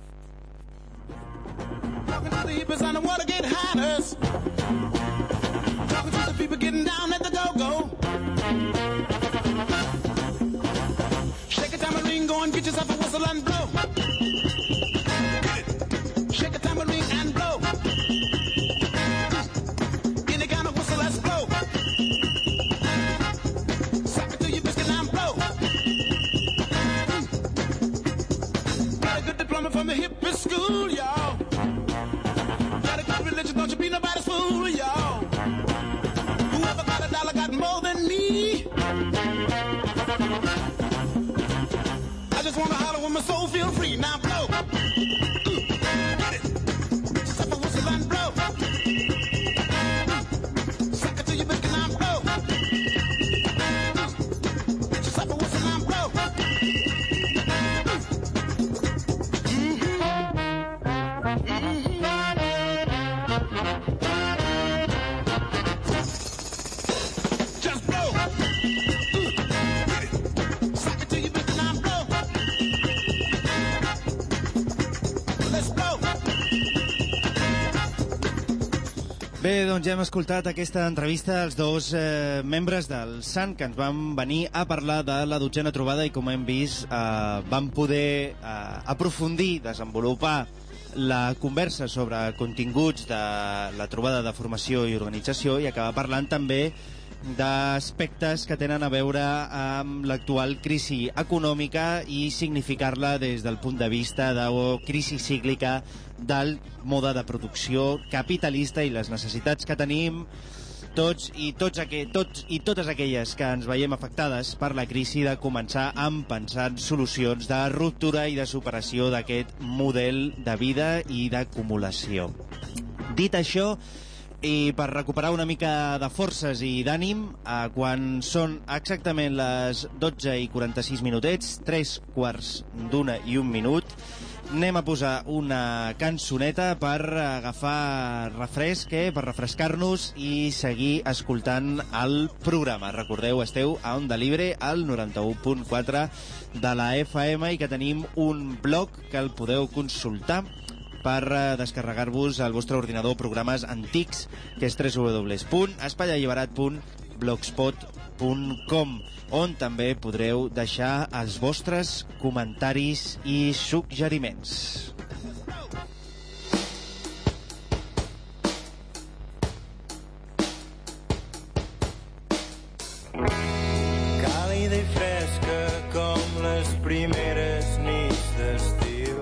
Talking to the hippies on the Watergate hiders. Talking to the people getting down at the go-go. Shake a tambourine, go and get yourself a whistle and blow. Shake a tambourine and blow. Any kind of whistle, let's blow. Suck it to your biscuit and blow. Got a good diploma from the hippie school, y'all. Got a good religion, don't you be nobody's fool, y'all. Whoever got a dollar got more than me. I Bé, doncs ja hem escoltat aquesta entrevista als dos eh, membres del S A N que ens van venir a parlar de la dotzena trobada i, com hem vist, eh, van poder eh, aprofundir, desenvolupar la conversa sobre continguts de la trobada de formació i organització i acabar parlant també d'aspectes que tenen a veure amb l'actual crisi econòmica i significar-la des del punt de vista de crisi cíclica del mode de producció capitalista i les necessitats que tenim tots i, tots aqu tots i totes aquelles que ens veiem afectades per la crisi de començar a pensar en solucions de ruptura i de superació d'aquest model de vida i d'acumulació. Dit això, i per recuperar una mica de forces i d'ànim, eh, quan són exactament les dotze i quaranta-sis minutets, tres quarts d'una i un minut, anem a posar una cançoneta per agafar refresc, eh, per refrescar-nos i seguir escoltant el programa. Recordeu, esteu a Onda Libre, al noranta-u punt quatre de la F M, i que tenim un blog que el podeu consultar per descarregar-vos al vostre ordinador programes antics, que és w w w punt espai alliberat punt blogspot punt com, on també podreu deixar els vostres comentaris i suggeriments. Càlida i fresca com les primeres nits d'estiu,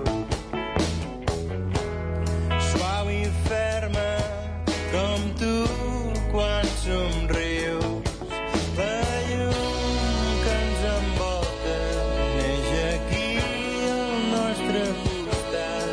suau i ferma com tu quan somrius. La llum que ens envolta neix aquí al nostre costat.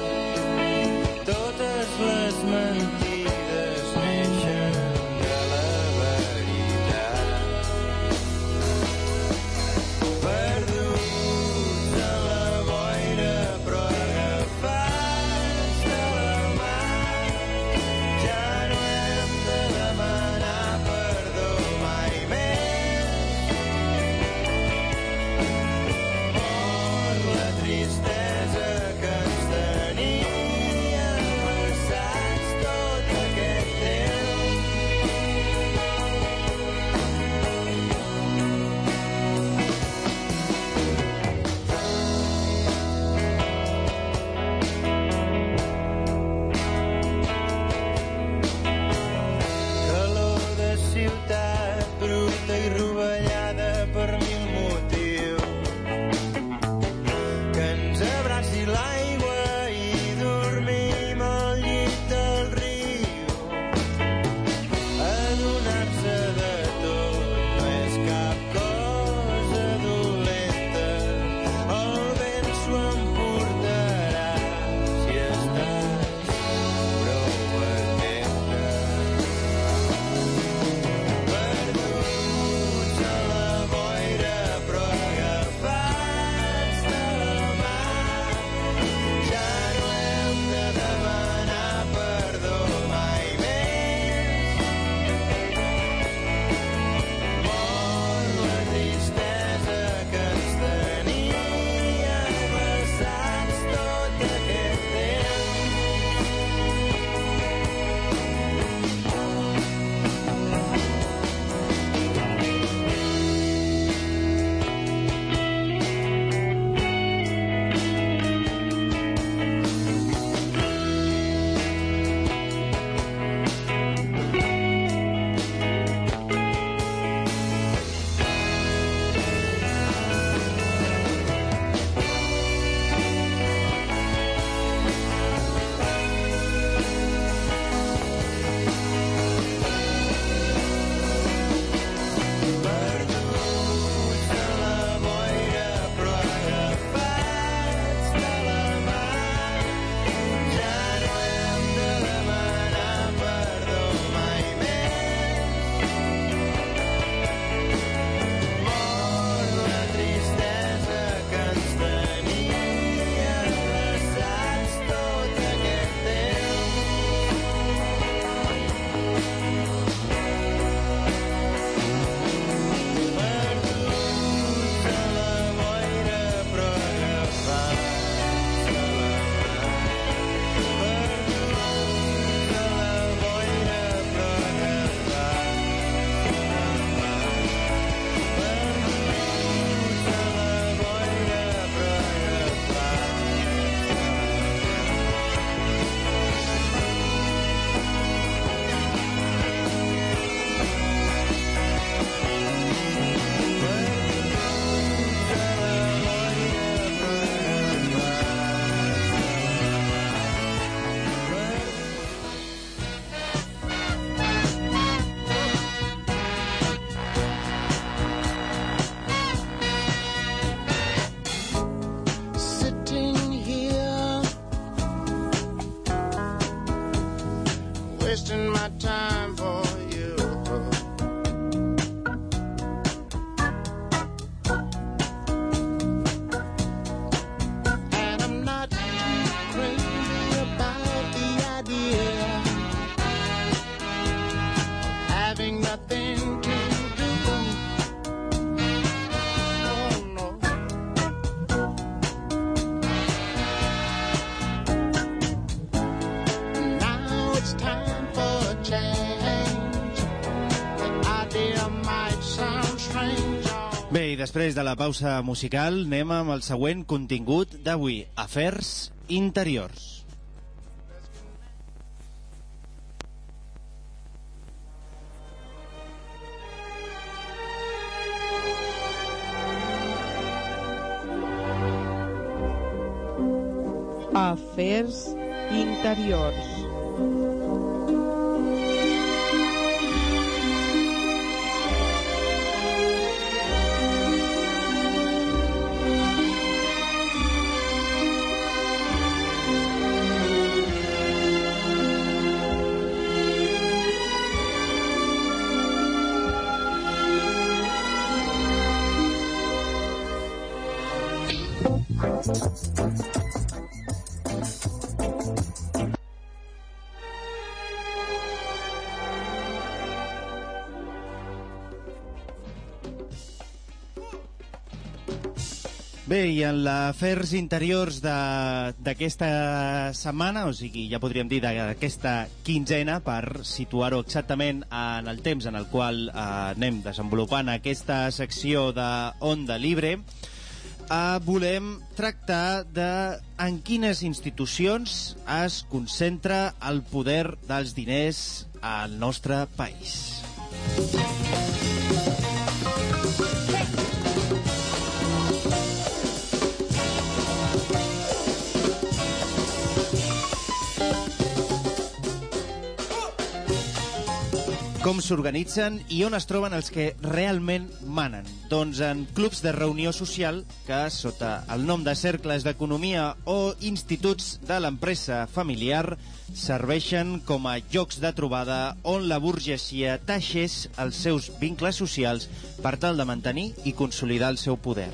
my time for you. And I'm not too crazy about the idea of having nothing to do. Oh no. Now it's time for a change. The idea might sound strange. Bé, i després de la pausa musical anem amb el següent contingut d'avui, Afers Interiors. Afers Interiors. Bé, i en l'Afers Interiors d'aquesta setmana, o sigui, ja podríem dir d'aquesta quinzena, per situar-ho exactament en el temps en el qual eh, anem desenvolupant aquesta secció d'Onda Libre, eh, volem tractar de en quines institucions es concentra el poder dels diners al nostre país. Com s'organitzen i on es troben els que realment manen? Doncs en clubs de reunió social que, sota el nom de cercles d'economia o instituts de l'empresa familiar, serveixen com a llocs de trobada on la burgesia teixeix els seus vincles socials per tal de mantenir i consolidar el seu poder.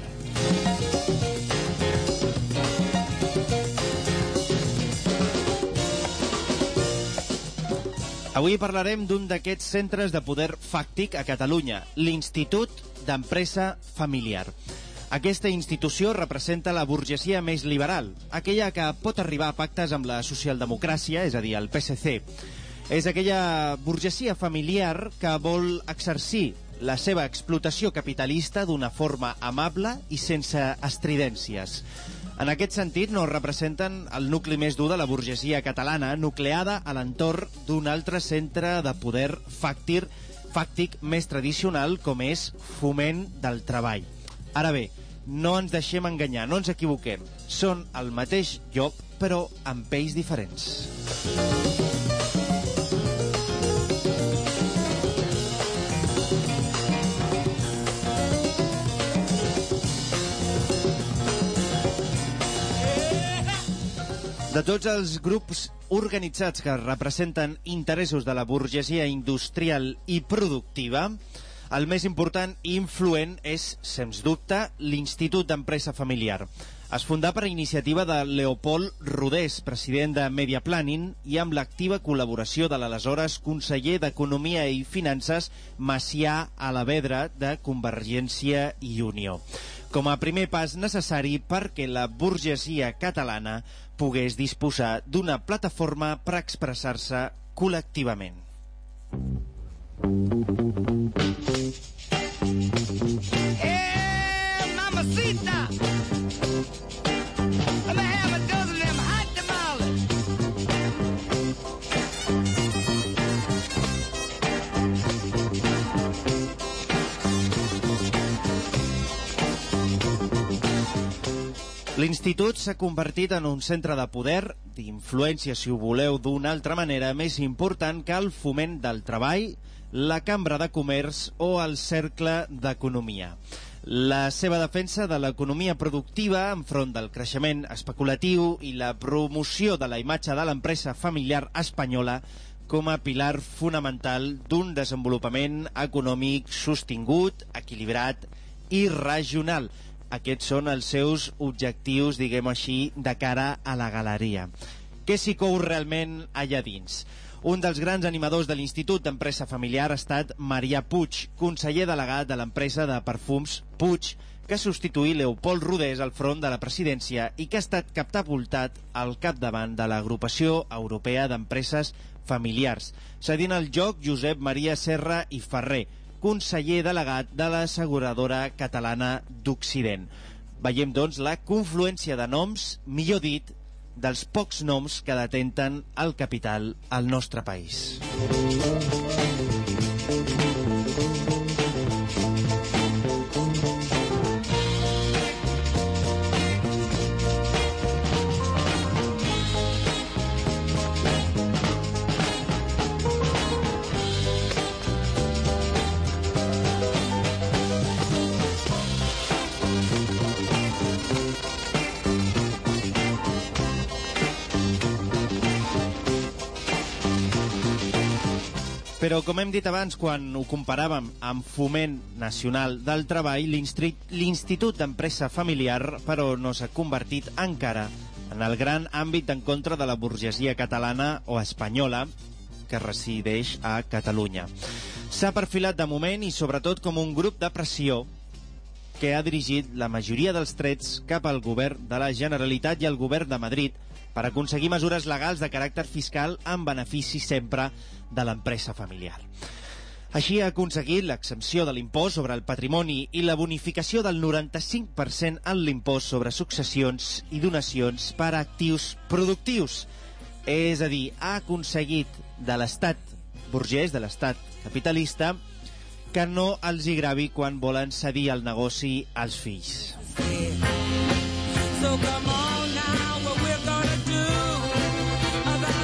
Avui parlarem d'un d'aquests centres de poder fàctic a Catalunya, l'Institut d'Empresa Familiar. Aquesta institució representa la burgesia més liberal, aquella que pot arribar a pactes amb la socialdemocràcia, és a dir, el P S C. És aquella burgesia familiar que vol exercir la seva explotació capitalista d'una forma amable i sense estridències. En aquest sentit, no representen el nucli més dur de la burgesia catalana, nucleada a l'entorn d'un altre centre de poder fàctic, fàctic més tradicional, com és Foment del Treball. Ara bé, no ens deixem enganyar, no ens equivoquem. Són el mateix lloc, però amb pells diferents. De tots els grups organitzats que representen interessos de la burgesia industrial i productiva, el més important i influent és, sens dubte, l'Institut d'Empresa Familiar. Es fundà per iniciativa de Leopold Rodés, president de Mediaplaning, i amb l'activa col·laboració de l'aleshores conseller d'Economia i Finances Macià Alavedra de Convergència i Unió, com a primer pas necessari perquè la burgesia catalana pogués disposar d'una plataforma per expressar-se col·lectivament. Hey, mamacita, let me have a dozen of them hot tamales. L'institut s'ha convertit en un centre de poder, d'influència, si ho voleu d'una altra manera, més important que el Foment del Treball, la Cambra de Comerç o el Cercle d'Economia. La seva defensa de l'economia productiva enfront del creixement especulatiu i la promoció de la imatge de l'empresa familiar espanyola com a pilar fonamental d'un desenvolupament econòmic sostingut, equilibrat i regional. Aquests són els seus objectius, diguem així, de cara a la galeria. Què s'hi cou realment allà dins? Un dels grans animadors de l'Institut d'Empresa Familiar ha estat Marià Puig, conseller delegat de l'empresa de perfums Puig, que substituí Leopold Rodés al front de la presidència i que ha estat catapultat al capdavant de l'Agrupació Europea d'Empreses Familiars, cedint el joc Josep Maria Serra i Ferrer, conseller delegat de l'asseguradora catalana d'Occident. Veiem, doncs, la confluència de noms, millor dit, dels pocs noms que detenten el capital al nostre país. Però, com hem dit abans, quan ho comparàvem amb Foment Nacional del Treball, l'Institut d'Empresa Familiar, però, no s'ha convertit encara en el gran àmbit en contra de la burgesia catalana o espanyola que resideix a Catalunya. S'ha perfilat de moment i sobretot com un grup de pressió que ha dirigit la majoria dels trets cap al govern de la Generalitat i al govern de Madrid per aconseguir mesures legals de caràcter fiscal en benefici sempre de l'empresa familiar. Així ha aconseguit l'exempció de l'impost sobre el patrimoni i la bonificació del noranta-cinc per cent en l'impost sobre successions i donacions per a actius productius. És a dir, ha aconseguit de l'estat burgès, de l'estat capitalista, que no els hi gravi quan volen cedir el negoci als fills. So come on now, what we're gonna do about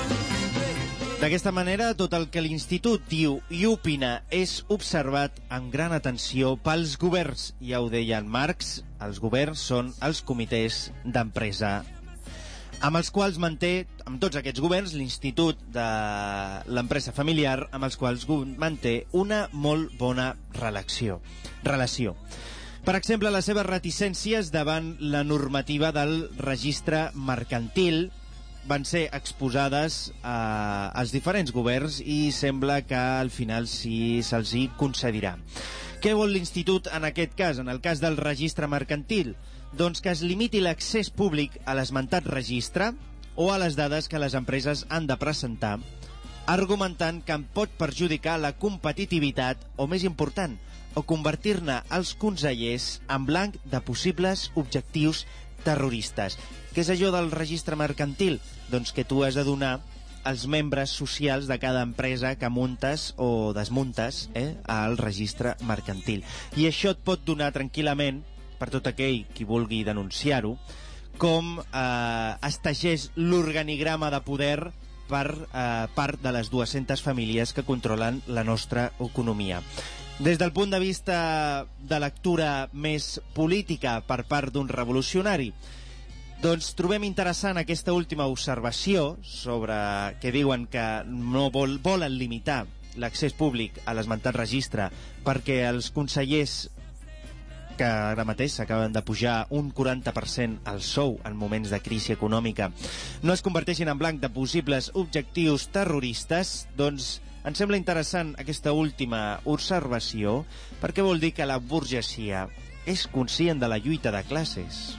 you. D'aquesta manera, tot el que l'Institut diu i opina és observat amb gran atenció pels governs. Ja ho deia en Marx, els governs són els comitès d'empresa, amb els quals manté, amb tots aquests governs, l'Institut de l'Empresa Familiar, amb els quals manté una molt bona relació. relació. Per exemple, les seves reticències davant la normativa del registre mercantil van ser exposades a, als diferents governs i sembla que al final sí se'ls hi concedirà. Què vol l'Institut en aquest cas, en el cas del registre mercantil? Doncs que es limiti l'accés públic a l'esmentat registre o a les dades que les empreses han de presentar, argumentant que en pot perjudicar la competitivitat o, més important, o convertir-ne els consellers en blanc de possibles objectius terroristes. Què és allò del registre mercantil? Doncs que tu has de donar els membres socials de cada empresa que muntes o desmuntes eh, al registre mercantil. I això et pot donar tranquil·lament, per tot aquell qui vulgui denunciar-ho, com eh, es teixeix l'organigrama de poder per eh, part de les dues-centes famílies que controlen la nostra economia. Des del punt de vista de lectura més política per part d'un revolucionari, doncs trobem interessant aquesta última observació sobre que diuen que no vol, volen limitar l'accés públic a l'esmentat registre perquè els consellers que ara mateix s'acaben de pujar un quaranta per cent al sou en moments de crisi econòmica no es converteixin en blanc de possibles objectius terroristes. Doncs em sembla interessant aquesta última observació perquè vol dir que la burgesia és conscient de la lluita de classes,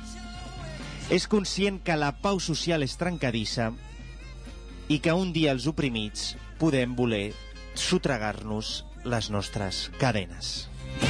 és conscient que la pau social és trencadissa i que un dia els oprimits podem voler sotregar-nos les nostres cadenes.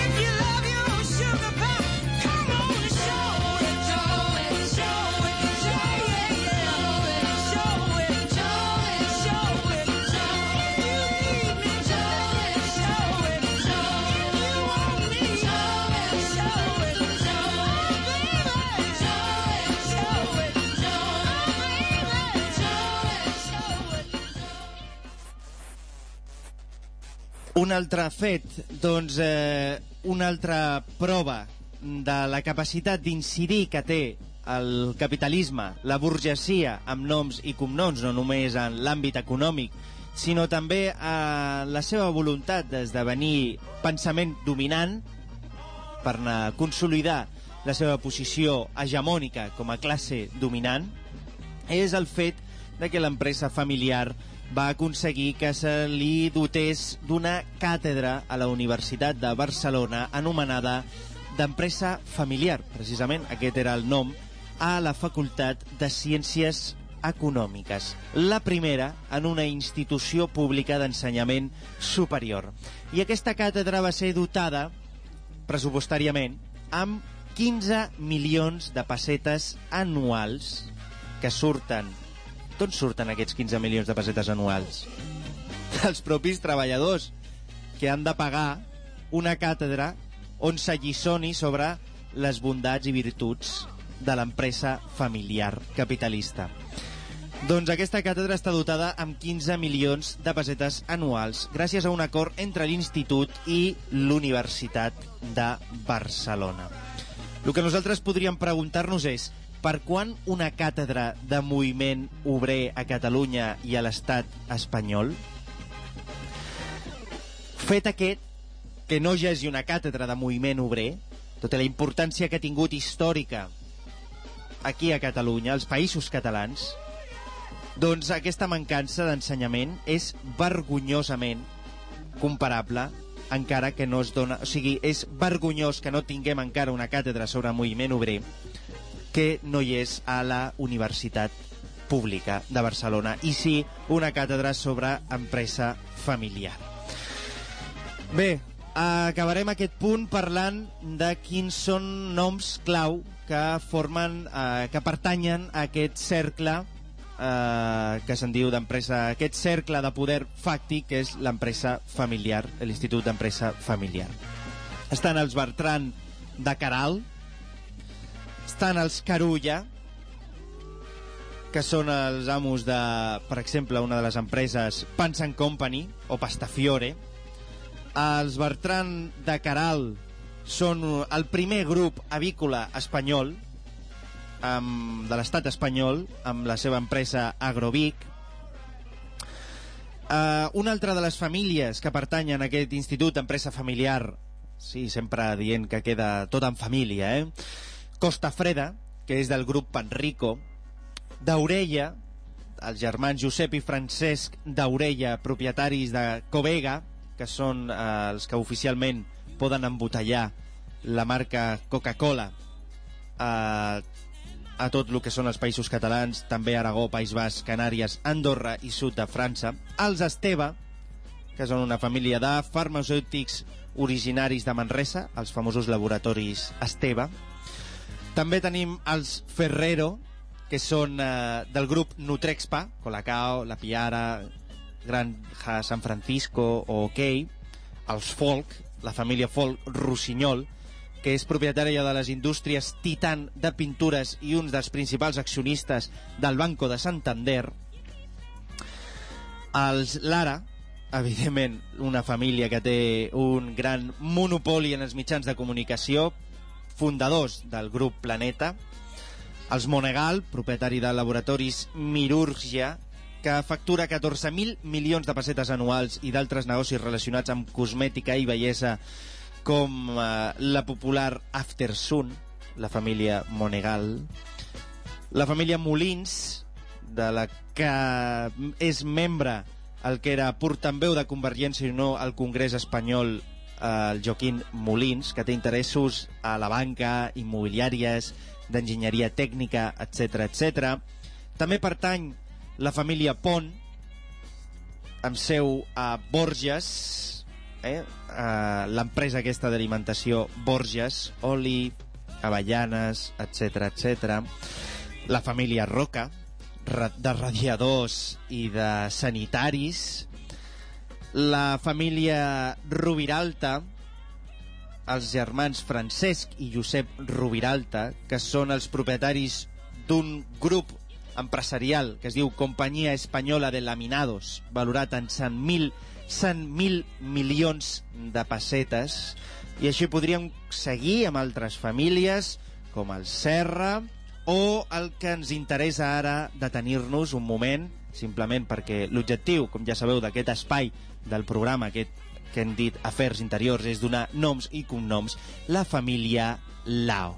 Un altre fet, doncs, eh, una altra prova de la capacitat d'incidir que té el capitalisme, la burgesia, amb noms i cognoms, no només en l'àmbit econòmic, sinó també a la seva voluntat d'esdevenir pensament dominant per anar a consolidar la seva posició hegemònica com a classe dominant, és el fet de que l'empresa familiar va aconseguir que se li dotés d'una càtedra a la Universitat de Barcelona anomenada d'empresa familiar. Precisament aquest era el nom a la Facultat de Ciències Econòmiques. La primera en una institució pública d'ensenyament superior. I aquesta càtedra va ser dotada pressupostàriament amb quinze milions de pessetes anuals que surten. D'on surten aquests quinze milions de pessetes anuals? Dels propis treballadors que han de pagar una càtedra on s'alliçoni sobre les bondats i virtuts de l'empresa familiar capitalista. Doncs aquesta càtedra està dotada amb quinze milions de pessetes anuals gràcies a un acord entre l'Institut i l'Universitat de Barcelona. El que nosaltres podríem preguntar-nos és per quan una càtedra de moviment obrer a Catalunya i a l'estat espanyol? Fet aquest, que no hi hagi una càtedra de moviment obrer, tota la importància que ha tingut històrica aquí a Catalunya, als països catalans, doncs aquesta mancança d'ensenyament és vergonyosament comparable, encara que no es dona... O sigui, és vergonyós que no tinguem encara una càtedra sobre moviment obrer que no hi és a la Universitat Pública de Barcelona, i sí una càtedra sobre empresa familiar. Bé, acabarem aquest punt parlant de quins són noms clau que formen, eh, que pertanyen a aquest cercle eh, que se'n diu d'empresa, aquest cercle de poder fàctic que és l'empresa familiar, l'Institut d'Empresa Familiar. Estan els Bertran de Caral, estan els Carulla, que són els amos de, per exemple, una de les empreses Pans and Company o Pastafiore. Els Bertran de Caral són el primer grup avícola espanyol amb, de l'estat espanyol, amb la seva empresa Agrovic. Uh, una altra de les famílies que pertanyen a aquest institut d'empresa familiar, sí, sempre dient que queda tot en família, eh? Costa Freda, que és del grup Panrico. D'Aurella, els germans Josep i Francesc d'Aurella, propietaris de Covega, que són eh, els que oficialment poden embotellar la marca Coca-Cola eh, a tot el que són els països catalans, també Aragó, País Basc, Canàries, Andorra i sud de França. Els Esteve, que són una família de farmacèutics originaris de Manresa, els famosos laboratoris Esteve. També tenim els Ferrero, que són eh, del grup Nutrexpa, Colacao, La Piara, Granja San Francisco o OK. Els Folk, la família Folk Rossinyol, que és propietària de les indústries Titan de pintures i un dels principals accionistes del Banco de Santander. Els Lara, evidentment una família que té un gran monopoli en els mitjans de comunicació, fundadors del grup Planeta. Els Monegal, propietari de laboratoris Mirurgia, que factura catorze mil milions de pessetes anuals i d'altres negocis relacionats amb cosmètica i bellesa, com eh, la popular Aftersun, la família Monegal. La família Molins, de la que és membre el que era portaveu de Convergència i Unió al Congrés espanyol, el Joaquín Molins, que té interessos a la banca, immobiliàries, d'enginyeria tècnica, etcètera, etcètera. També pertany la família Pont, amb seu a Borges, eh? uh, l'empresa aquesta d'alimentació Borges, oli, avellanes, etcètera, etcètera. La família Roca, de radiadors i de sanitaris. La família Rubiralta, els germans Francesc i Josep Rubiralta, que són els propietaris d'un grup empresarial que es diu Companyia Espanyola de Laminados, valorat en cent mil milions de pessetes, i així podríem seguir amb altres famílies com el Serra o el que ens interessa ara detenir-nos un moment, simplement perquè l'objectiu, com ja sabeu, d'aquest espai del programa, aquest que hem dit Afers Interiors, és donar noms i cognoms, la família Lao.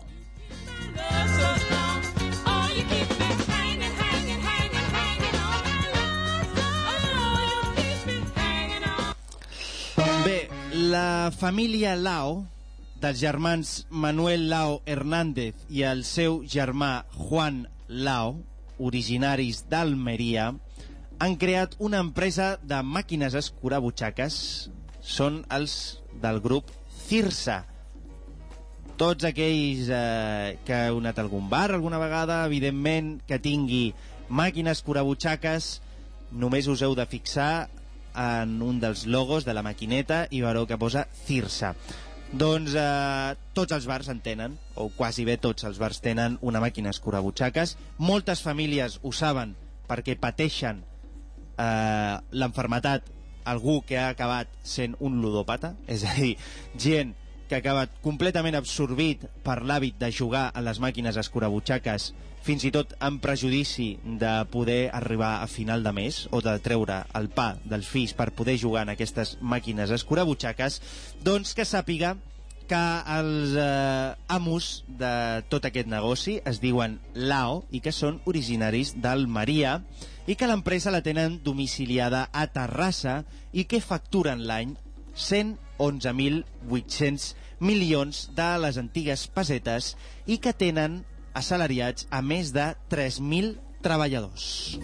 Bé, la família Lao, dels germans Manuel Lao Hernández i el seu germà Juan Lao, originaris d'Almeria, han creat una empresa de màquines escurabutxaques. Són els del grup Cirsa. Tots aquells eh, que heu anat a algun bar alguna vegada, evidentment, que tingui màquines escurabutxaques, només us heu de fixar en un dels logos de la maquineta i veureu que posa Cirsa. Doncs eh, tots els bars en tenen, o quasi bé tots els bars tenen una màquina escurabutxaques. Moltes famílies ho saben perquè pateixen eh, l'enfermetat, algú que ha acabat sent un ludòpata, és a dir, gent que ha acabat completament absorbit per l'hàbit de jugar a les màquines escurabutxaques, fins i tot amb prejudici de poder arribar a final de mes o de treure el pa dels fills per poder jugar en aquestes màquines escurabutxaques, doncs que sàpiga que els eh, amos de tot aquest negoci es diuen Lao i que són originaris d'Almeria i que l'empresa la tenen domiciliada a Terrassa i que facturen l'any cent onze mil vuit-cents milions de les antigues pessetes i que tenen assalariats a més de tres mil treballadors.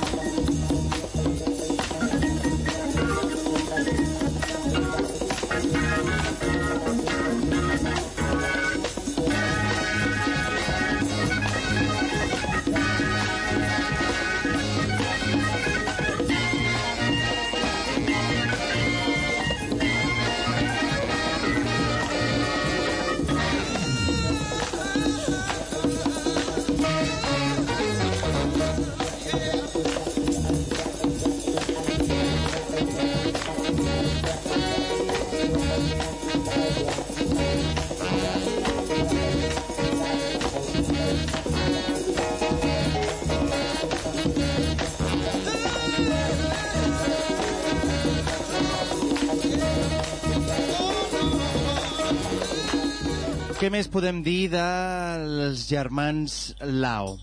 Què més podem dir dels germans Lao?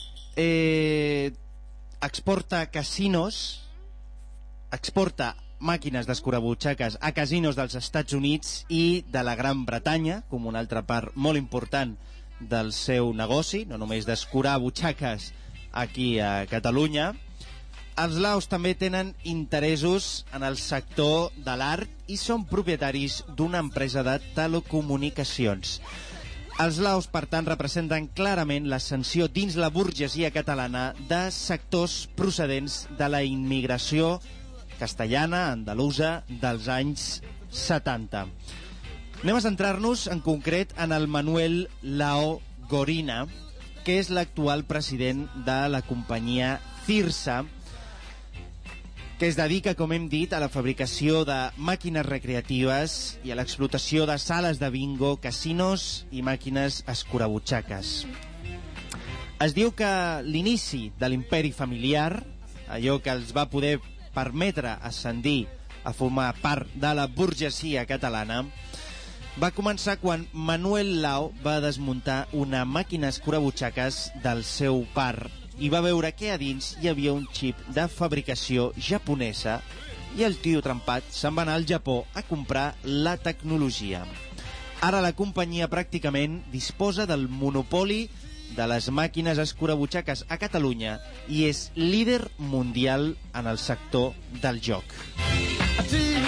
Eh, exporta casinos, exporta màquines d'escurabutxaques a casinos dels Estats Units i de la Gran Bretanya, com una altra part molt important del seu negoci, no només d'escurar butxaques aquí a Catalunya. Els Laos també tenen interessos en el sector de l'art i són propietaris d'una empresa de telecomunicacions. Els Laos, per tant, representen clarament l'ascensió dins la burgesia catalana de sectors procedents de la immigració castellana, andalusa, dels anys setanta. Anem a centrar-nos en concret en el Manuel Lao Gorina, que és l'actual president de la companyia Cirsa, que es dedica, com hem dit, a la fabricació de màquines recreatives i a l'explotació de sales de bingo, casinos i màquines escurabutxaques. Es diu que l'inici de l'imperi familiar, allò que els va poder permetre ascendir a formar part de la burgesia catalana, va començar quan Manuel Lao va desmuntar una màquina escurabutxaques del seu pare i va veure que a dins hi havia un xip de fabricació japonesa i el tio trempat se'n va anar al Japó a comprar la tecnologia. Ara la companyia pràcticament disposa del monopoli de les màquines escurabutxaques a Catalunya i és líder mundial en el sector del joc. I see,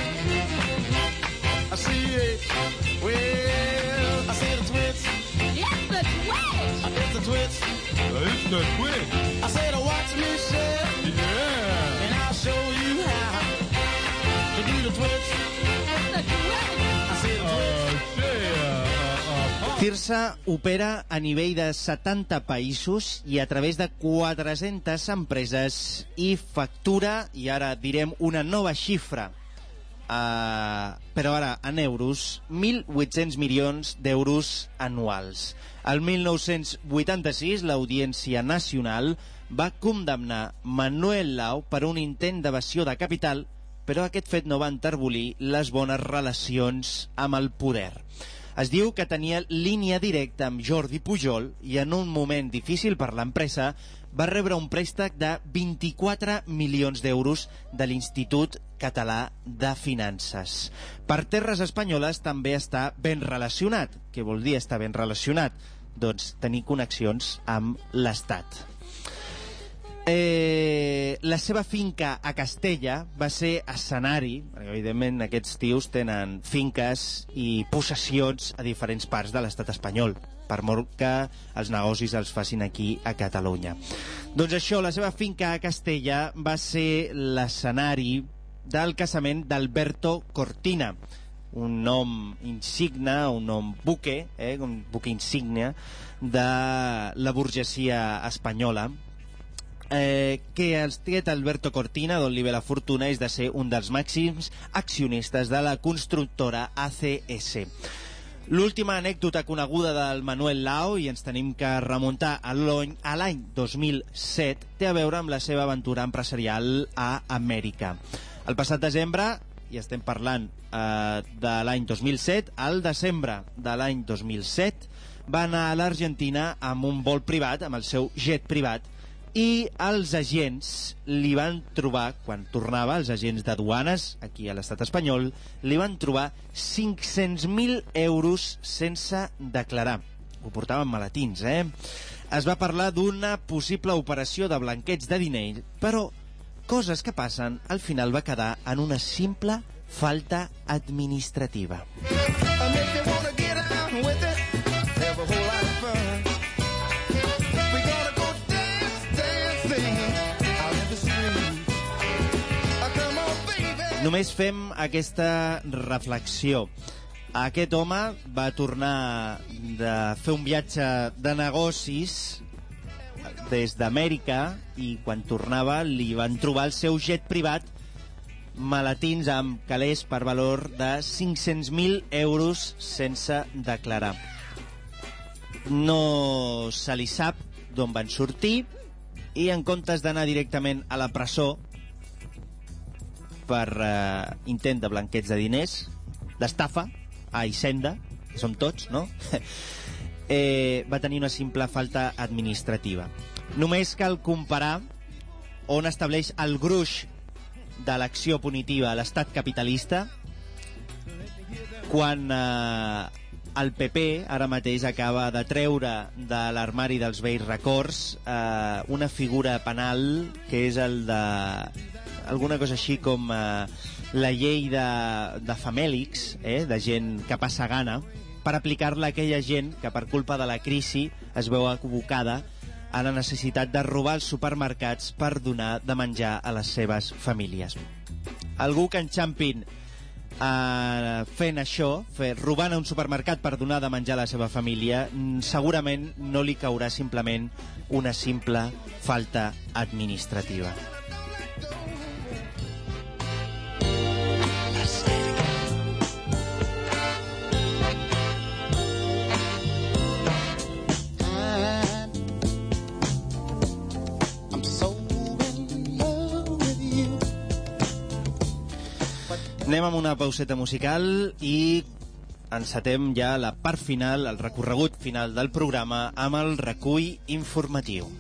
I see it. Well, I see the twits. It's the twitch! It's the twits. It's the twitch. I said, watch me, chef, Yeah. and I'll show you how to do the twitch. It's the twitch! I said, Uh, sí, uh, uh, uh, Cirsa opera a nivell de setanta països i a través de quatre-centes empreses i factura, i ara direm una nova xifra Uh, però ara, en euros, mil vuit-cents milions d'euros anuals. El mil nou-cents vuitanta-sis, l'Audiència Nacional va condemnar Manuel Lau per un intent d'evasió de capital, però aquest fet no va enterbolir les bones relacions amb el poder. Es diu que tenia línia directa amb Jordi Pujol i en un moment difícil per l'empresa va rebre un préstec de vint-i-quatre milions d'euros de l'Institut Català de Finances. Per terres espanyoles també està ben relacionat. Què vol dir estar ben relacionat? Doncs tenir connexions amb l'Estat. Eh, la seva finca a Castella va ser escenari, perquè evidentment aquests tios tenen finques i possessions a diferents parts de l'estat espanyol, per molt que els negocis els facin aquí a Catalunya. Doncs això, la seva finca a Castella va ser l'escenari del casament d'Alberto Cortina, un nom insigne, un nom buque, eh, un buque insígnia de la burgesia espanyola, eh, que aquest Alberto Cortina, d'on li ve la fortuna, és de ser un dels màxims accionistes de la constructora A C S. L'última anècdota coneguda del Manuel Lau, i ens tenim que remuntar a l'any dos mil set, té a veure amb la seva aventura empresarial a Amèrica. El passat desembre, i estem parlant eh, de l'any dos mil set, al desembre de l'any dos mil set, va anar a l'Argentina amb un vol privat, amb el seu jet privat, i els agents li van trobar, quan tornava, els agents de duanes aquí a l'estat espanyol, li van trobar cinc-cents mil euros sense declarar. Ho portaven maletins, eh? Es va parlar d'una possible operació de blanqueig de diners, però coses que passen, al final va quedar en una simple falta administrativa. Només fem aquesta reflexió. Aquest home va tornar de fer un viatge de negocis des d'Amèrica i quan tornava li van trobar el seu jet privat, maletins amb calés per valor de cinc-cents mil euros sense declarar. No se li sap d'on van sortir i en comptes d'anar directament a la presó per eh, intent de blanqueig de diners, d'estafa, a Hisenda, que som tots, no? eh, va tenir una simple falta administrativa. Només cal comparar on estableix el gruix de l'acció punitiva a l'estat capitalista quan eh, el P P ara mateix acaba de treure de l'armari dels vells records eh, una figura penal que és el de alguna cosa així com eh, la llei de, de famèlics, eh, de gent que passa gana, per aplicar-la a aquella gent que per culpa de la crisi es veu abocada a la necessitat de robar els supermercats per donar de menjar a les seves famílies. Algú que enxampin eh, fent això, fer, robant a un supermercat per donar de menjar a la seva família, segurament no li caurà simplement una simple falta administrativa. Anem amb una pauseta musical i encetem ja la part final, el recorregut final del programa amb el recull informatiu.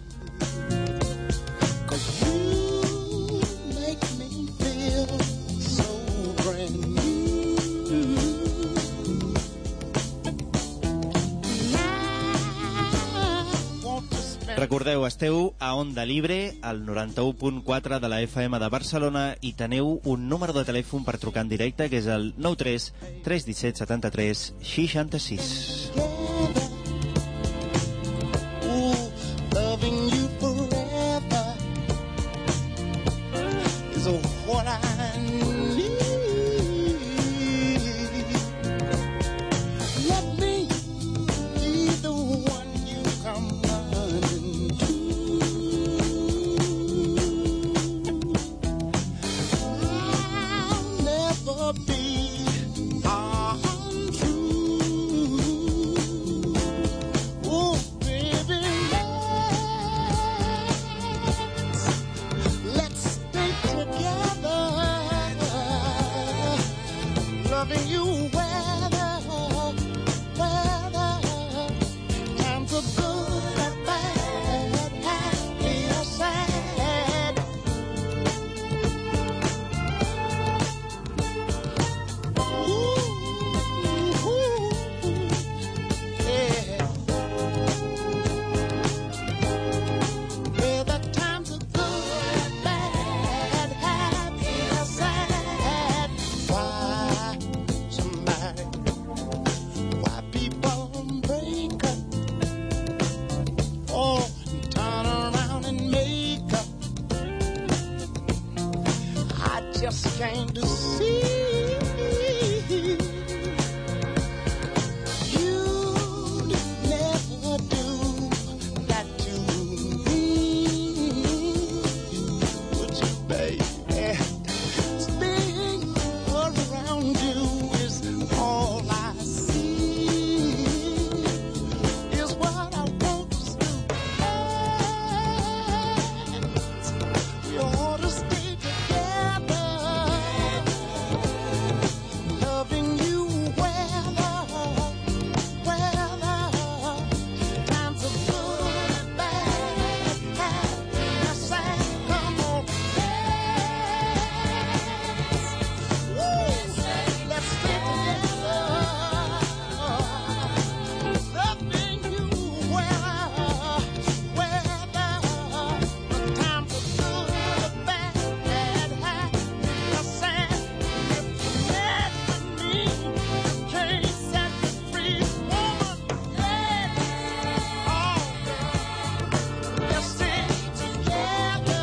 Recordeu, esteu a Onda Libre, al noranta-u punt quatre de la F M de Barcelona i teniu un número de telèfon per trucar en directe que és el nou tres tres un set setanta-tres seixanta-sis. came to see. You'd never do that to me, would you, baby? Staying around you is all I see, is what I want to do. We ought to stay together, loving you weather, weather, times are good and bad, happiness and come on, let's, woo, let's stay together, loving you weather, weather, the times are good and bad, happiness and if you let me, you can't set me free, woman, hey, oh, let's stay together,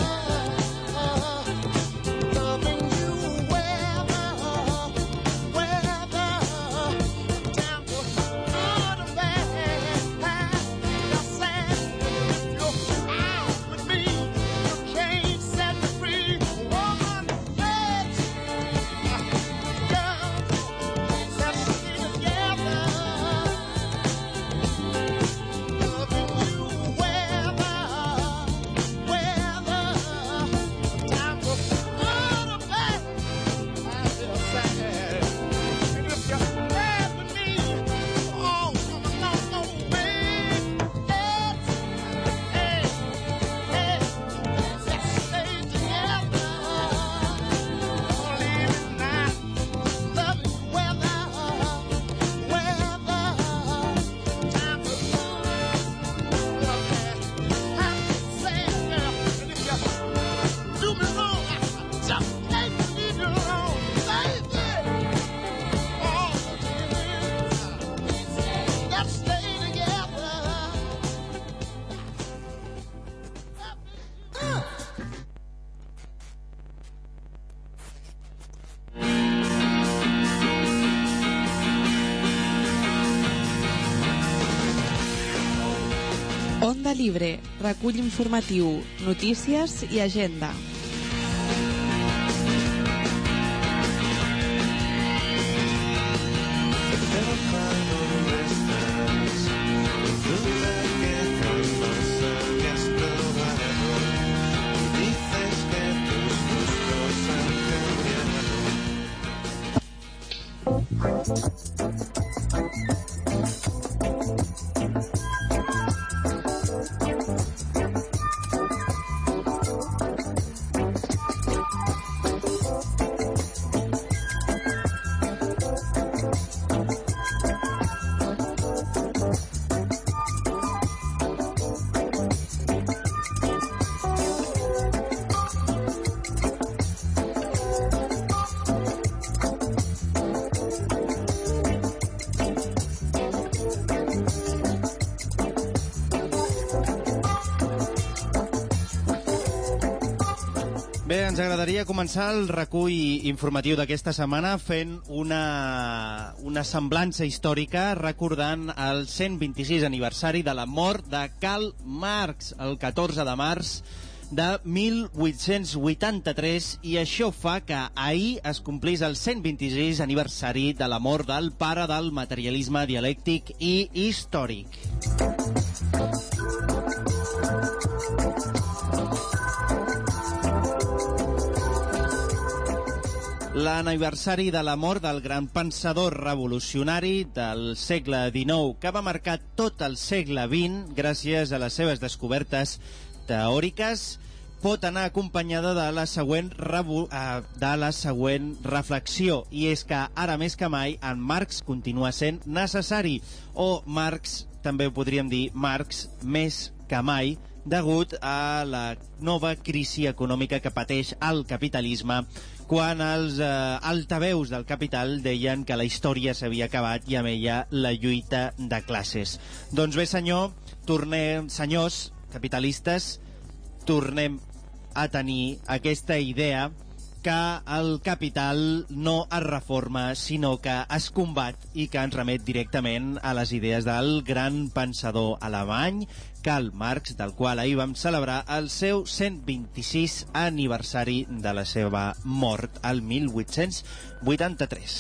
loving you weather, weather, times are good and bad, happiness and if you're out with me, you can't set me free, woman, hey, girl, let's stay together, loving you weather, weather, times are good and bad, happiness and if you're mad with me, oh, come along away, hey, hey, hey, let's stay together, don't leave it now, loving you weather, weather, times are good and bad, happiness and girl, and if you do me wrong, I just can't leave you alone, baby, oh, let's stay together. Onda Libre, recull informatiu, notícies i agenda. Bé, ens agradaria començar el recull informatiu d'aquesta setmana fent una, una semblança històrica recordant el cent vint-i-sis aniversari de la mort de Karl Marx, el catorze de març de mil vuit-cents vuitanta-tres, i això fa que ahir es complís el cent vint-i-sis aniversari de la mort del pare del materialisme dialèctic i històric. L'aniversari de la mort del gran pensador revolucionari del segle dinou, que va marcar tot el segle vint gràcies a les seves descobertes teòriques, pot anar acompanyada de la següent, revo... de la següent reflexió, i és que ara més que mai en Marx continua sent necessari, o Marx, també ho podríem dir Marx més que mai, degut a la nova crisi econòmica que pateix el capitalisme, quan els eh, altaveus del capital deien que la història s'havia acabat i amb ella la lluita de classes. Doncs bé, senyor, tornem, senyors capitalistes, tornem a tenir aquesta idea que el capital no es reforma, sinó que es combat, i que ens remet directament a les idees del gran pensador alemany Karl Marx, del qual ahir vam celebrar el seu cent vint-i-sis aniversari de la seva mort, el mil vuit-cents vuitanta-tres.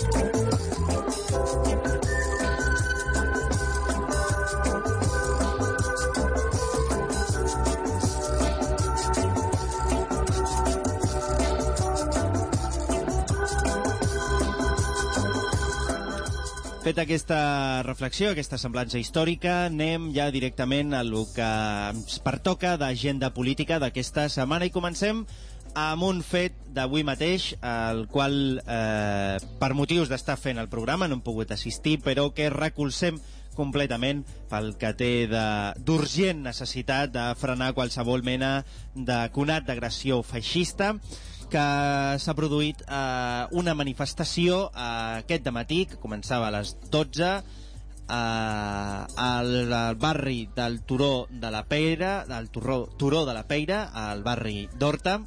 Feta aquesta reflexió, aquesta semblança històrica, anem ja directament a lo que ens pertoca d'agenda política d'aquesta setmana i comencem amb un fet d'avui mateix, al qual, eh, per motius d'estar fent el programa, no hem pogut assistir, però que recolzem completament pel que té d'urgent necessitat de frenar qualsevol mena de conat d'agressió feixista, que s'ha produït eh, una manifestació eh, aquest dematí, que començava a les dotze, eh, al, al barri del Turó de la Peira, del Turó, Turó de la Peira, al barri d'Horta,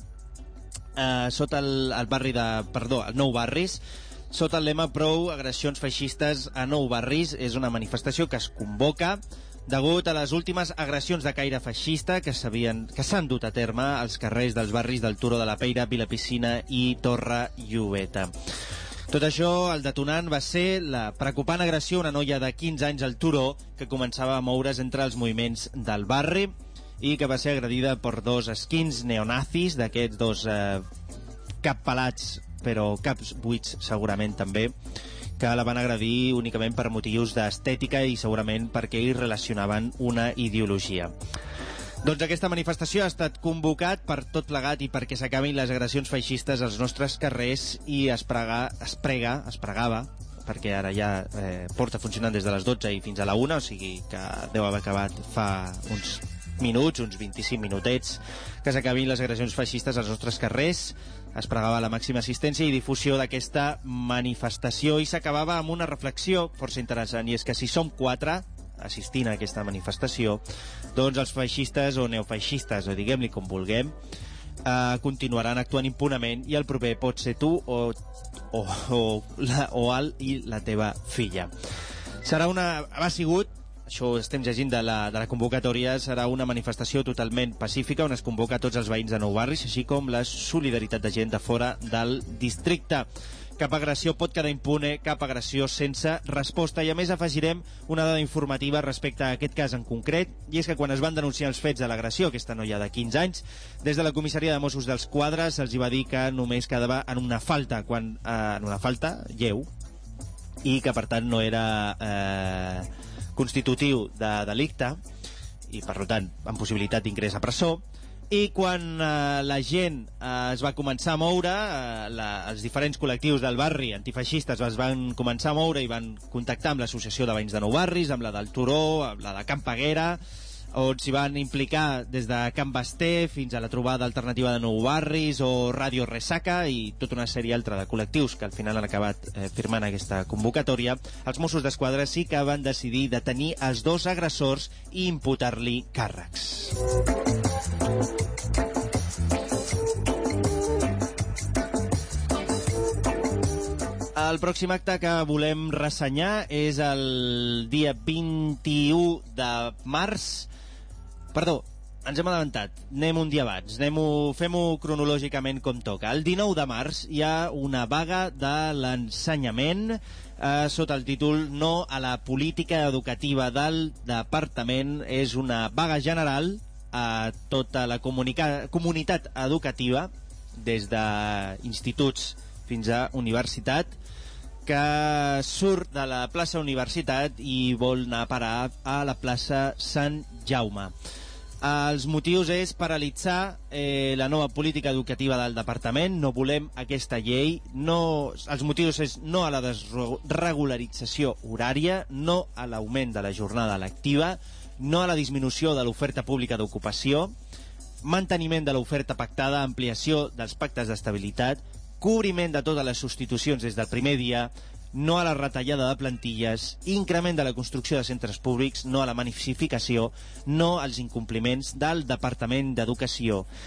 eh, sota el, el barri de, perdó, el Nou Barris, sota el lema Prou agressions feixistes a Nou Barris. És una manifestació que es convoca degut a les últimes agressions de caire feixista que s'havien que s'han dut a terme als carrers dels barris del Turó de la Peira, Vilapicina i Torre Llobeta. Tot això, el detonant va ser la preocupant agressió a una noia de quinze anys al Turó, que començava a moure's entre els moviments del barri i que va ser agredida per dos esquins neonazis, d'aquests dos eh, cap pelats, però caps buits segurament també, que la van agredir únicament per motius d'estètica i segurament perquè hi relacionaven una ideologia. Doncs aquesta manifestació ha estat convocat per tot plegat i perquè s'acabin les agressions feixistes als nostres carrers i es, prega, es prega, es pregava, perquè ara ja eh, porta funcionant des de les dotze i fins a la una, o sigui que deu haver acabat fa uns minuts, uns vint-i-cinc minutets, que s'acabin les agressions feixistes als nostres carrers. Es pregava la màxima assistència i difusió d'aquesta manifestació i s'acabava amb una reflexió força interessant, i és que si som quatre assistint a aquesta manifestació, doncs els feixistes o neofeixistes, o diguem-li com vulguem, eh, continuaran actuant impunament i el proper pot ser tu o, o, o, la, o el i la teva filla. Serà una... ha sigut això ho estem llegint de la, de la convocatòria, serà una manifestació totalment pacífica on es convoca a tots els veïns de Nou Barris, així com la solidaritat de gent de fora del districte. Cap agressió pot quedar impune, cap agressió sense resposta. I a més afegirem una dada informativa respecte a aquest cas en concret, i és que quan es van denunciar els fets de l'agressió, aquesta noia de quinze anys, des de la comissaria de Mossos d'Esquadra se'ls va dir que només quedava en una falta, quan, eh, en una falta lleu, i que per tant no era... Eh, constitutiu de delicte i per tant amb possibilitat d'ingrés a presó. I quan eh, la gent eh, es va començar a moure, eh, la, els diferents col·lectius del barri antifeixistes es van començar a moure i van contactar amb l'associació de veïns de Nou Barris, amb la del Turó, amb la de Can Peguera, on s'hi van implicar des de Can Basté fins a la trobada alternativa de Nou Barris o Ràdio Ressaca i tota una sèrie altra de col·lectius que al final han acabat eh, firmant aquesta convocatòria. Els Mossos d'Esquadra sí que van decidir detenir els dos agressors i imputar-li càrrecs. El pròxim acte que volem ressenyar és el dia vint-i-u de març. Perdó, ens hem adelantat. Anem un dia abans. Anem-ho, fem-ho cronològicament com toca. El dinou de març hi ha una vaga de l'ensenyament eh, sota el títol No a la política educativa del departament. És una vaga general a tota la comunitat educativa, des d'instituts fins a universitat, que surt de la plaça Universitat i vol anar a parar a la plaça Sant Jaume. Els motius és paralitzar eh, la nova política educativa del departament. No volem aquesta llei. No, els motius és no a la desregularització horària, no a l'augment de la jornada lectiva, no a la disminució de l'oferta pública d'ocupació, manteniment de l'oferta pactada, ampliació dels pactes d'estabilitat, cobriment de totes les substitucions des del primer dia, no a la retallada de plantilles, increment de la construcció de centres públics, no a la massificació, no als incompliments del Departament d'Educació.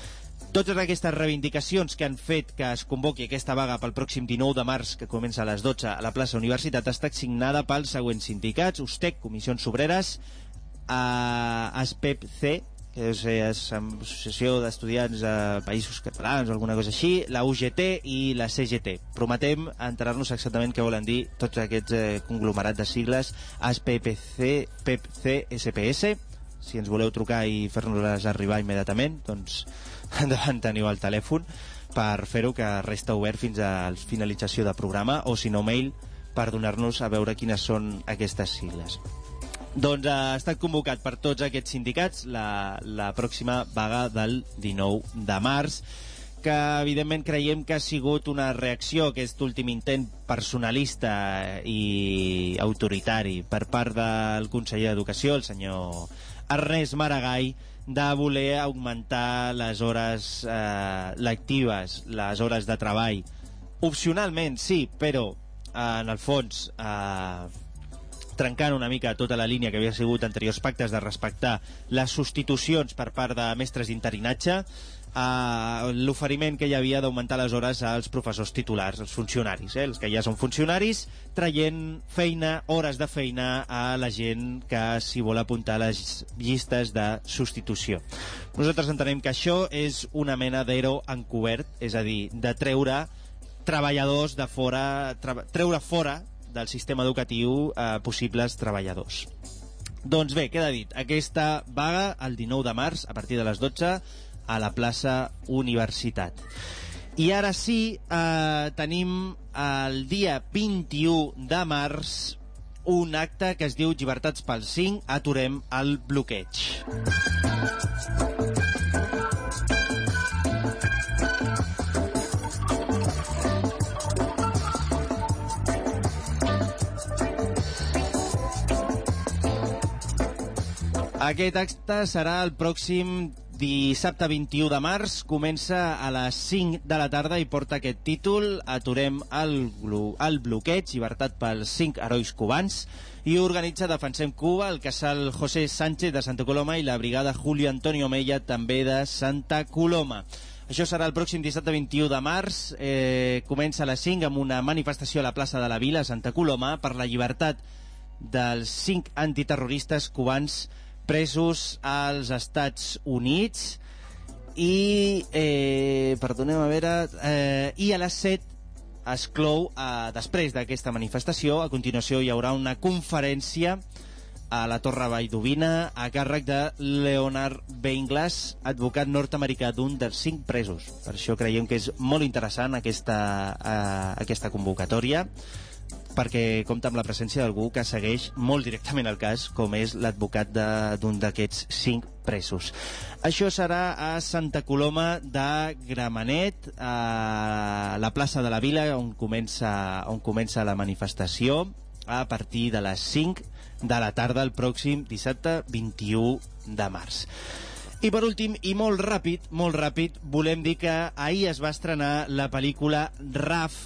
Totes aquestes reivindicacions que han fet que es convoqui aquesta vaga pel pròxim dinou de març, que comença a les dotze a la plaça Universitat, està signada pels següents sindicats: USTEC, Comissions Obreres, ASPEP-C, que és l'Associació d'Estudiants de Països Catalans o alguna cosa així, la U G T i la C G T. Prometem enterar-nos exactament què volen dir tots aquests eh, conglomerats de sigles: ASPEP-C, P E P-C, S P S. Si ens voleu trucar i fer-nos-les arribar immediatament, doncs endavant, teniu el telèfon per fer-ho, que resta obert fins a la finalització del programa, o si no, mail per donar-nos a veure quines són aquestes sigles. Doncs ha estat convocat per tots aquests sindicats la, la pròxima vaga del dinou de març, que evidentment creiem que ha sigut una reacció a aquest últim intent personalista i autoritari per part del conseller d'Educació, el senyor Ernest Maragall, de voler augmentar les hores eh, lectives, les hores de treball. Opcionalment, sí, però eh, en el fons eh, trencant una mica tota la línia que havia sigut anteriors pactes de respectar les substitucions per part de mestres d'interinatge, eh, l'oferiment que hi havia d'augmentar les hores als professors titulars, els funcionaris, eh, els que ja són funcionaris, traient feina, hores de feina a la gent que s'hi vol apuntar a les llistes de substitució. Nosaltres entenem que això és una mena d'ero encobert, és a dir, de treure treballadors de fora, tre treure fora del sistema educatiu eh, possibles treballadors. Doncs bé, queda dit, aquesta vaga el dinou de març a partir de les dotze a la plaça Universitat. I ara sí, eh, tenim el dia vint-i-u de març un acte que es diu Llibertats pel cinc, aturem el bloqueig. Aquest acte serà el pròxim dissabte vint-i-u de març, comença a les cinc de la tarda i porta aquest títol: Aturem el, el bloqueig, llibertat pels cinc herois cubans, i organitza Defensem Cuba, el casal José Sánchez de Santa Coloma i la brigada Julio Antonio Mella, també de Santa Coloma. Això serà el pròxim dissabte vint-i-u de març, eh, comença a les cinc amb una manifestació a la plaça de la Vila, a Santa Coloma, per la llibertat dels cinc antiterroristes cubans presos als Estats Units. I eh, perdoneu a veure eh, i a les set es clou, eh, després d'aquesta manifestació, a continuació hi haurà una conferència a la Torre Valldomina a càrrec de Leonard Beinglas, advocat nord-americà d'un dels cinc presos. Per això creiem que és molt interessant aquesta, eh, aquesta convocatòria, perquè compta amb la presència d'algú que segueix molt directament el cas, com és l'advocat d'un d'aquests cinc presos. Això serà a Santa Coloma de Gramenet, a la plaça de la Vila, on comença, on comença la manifestació, a partir de les cinc de la tarda el pròxim dissabte vint-i-u de març. I per últim, i molt ràpid, molt ràpid, volem dir que ahir es va estrenar la pel·lícula R A F,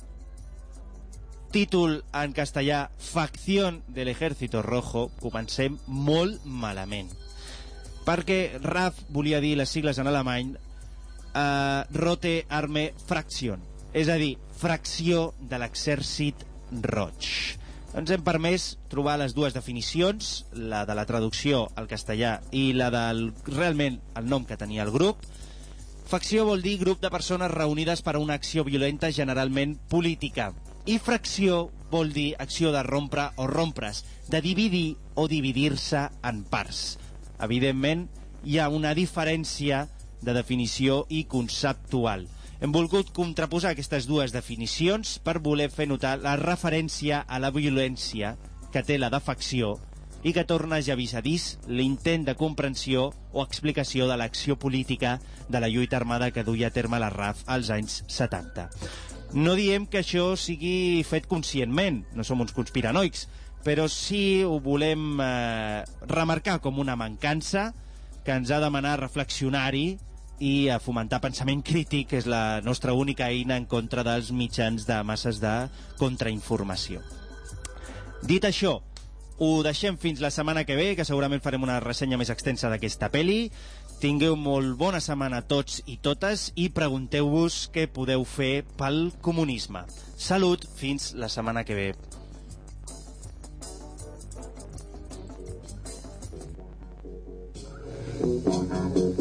títol en castellà Facción del Ejército Rojo. Comencem molt malament, perquè R A F volia dir les sigles en alemany uh, Rote Arme Fraktion, és a dir, fracció de l'exèrcit roig. Ens hem permès trobar les dues definicions, la de la traducció al castellà i la del realment el nom que tenia el grup. Facció vol dir grup de persones reunides per a una acció violenta, generalment política. I fracció vol dir acció de rompre o rompre's, de dividir o dividir-se en parts. Evidentment, hi ha una diferència de definició i conceptual. Hem volgut contraposar aquestes dues definicions per voler fer notar la referència a la violència que té la defecció i que torna ja avisadís l'intent de comprensió o explicació de l'acció política de la lluita armada que duia a terme la R A F als anys setanta. No diem que això sigui fet conscientment, no som uns conspiranoics, però sí ho volem eh, remarcar com una mancança que ens ha demanat reflexionar-hi i a fomentar pensament crític, que és la nostra única eina en contra dels mitjans de masses de contrainformació. Dit això, ho deixem fins la setmana que ve, que segurament farem una ressenya més extensa d'aquesta pel·li. Tingueu molt bona setmana tots i totes i pregunteu-vos què podeu fer pel comunisme. Salut, fins la setmana que ve. Thank you.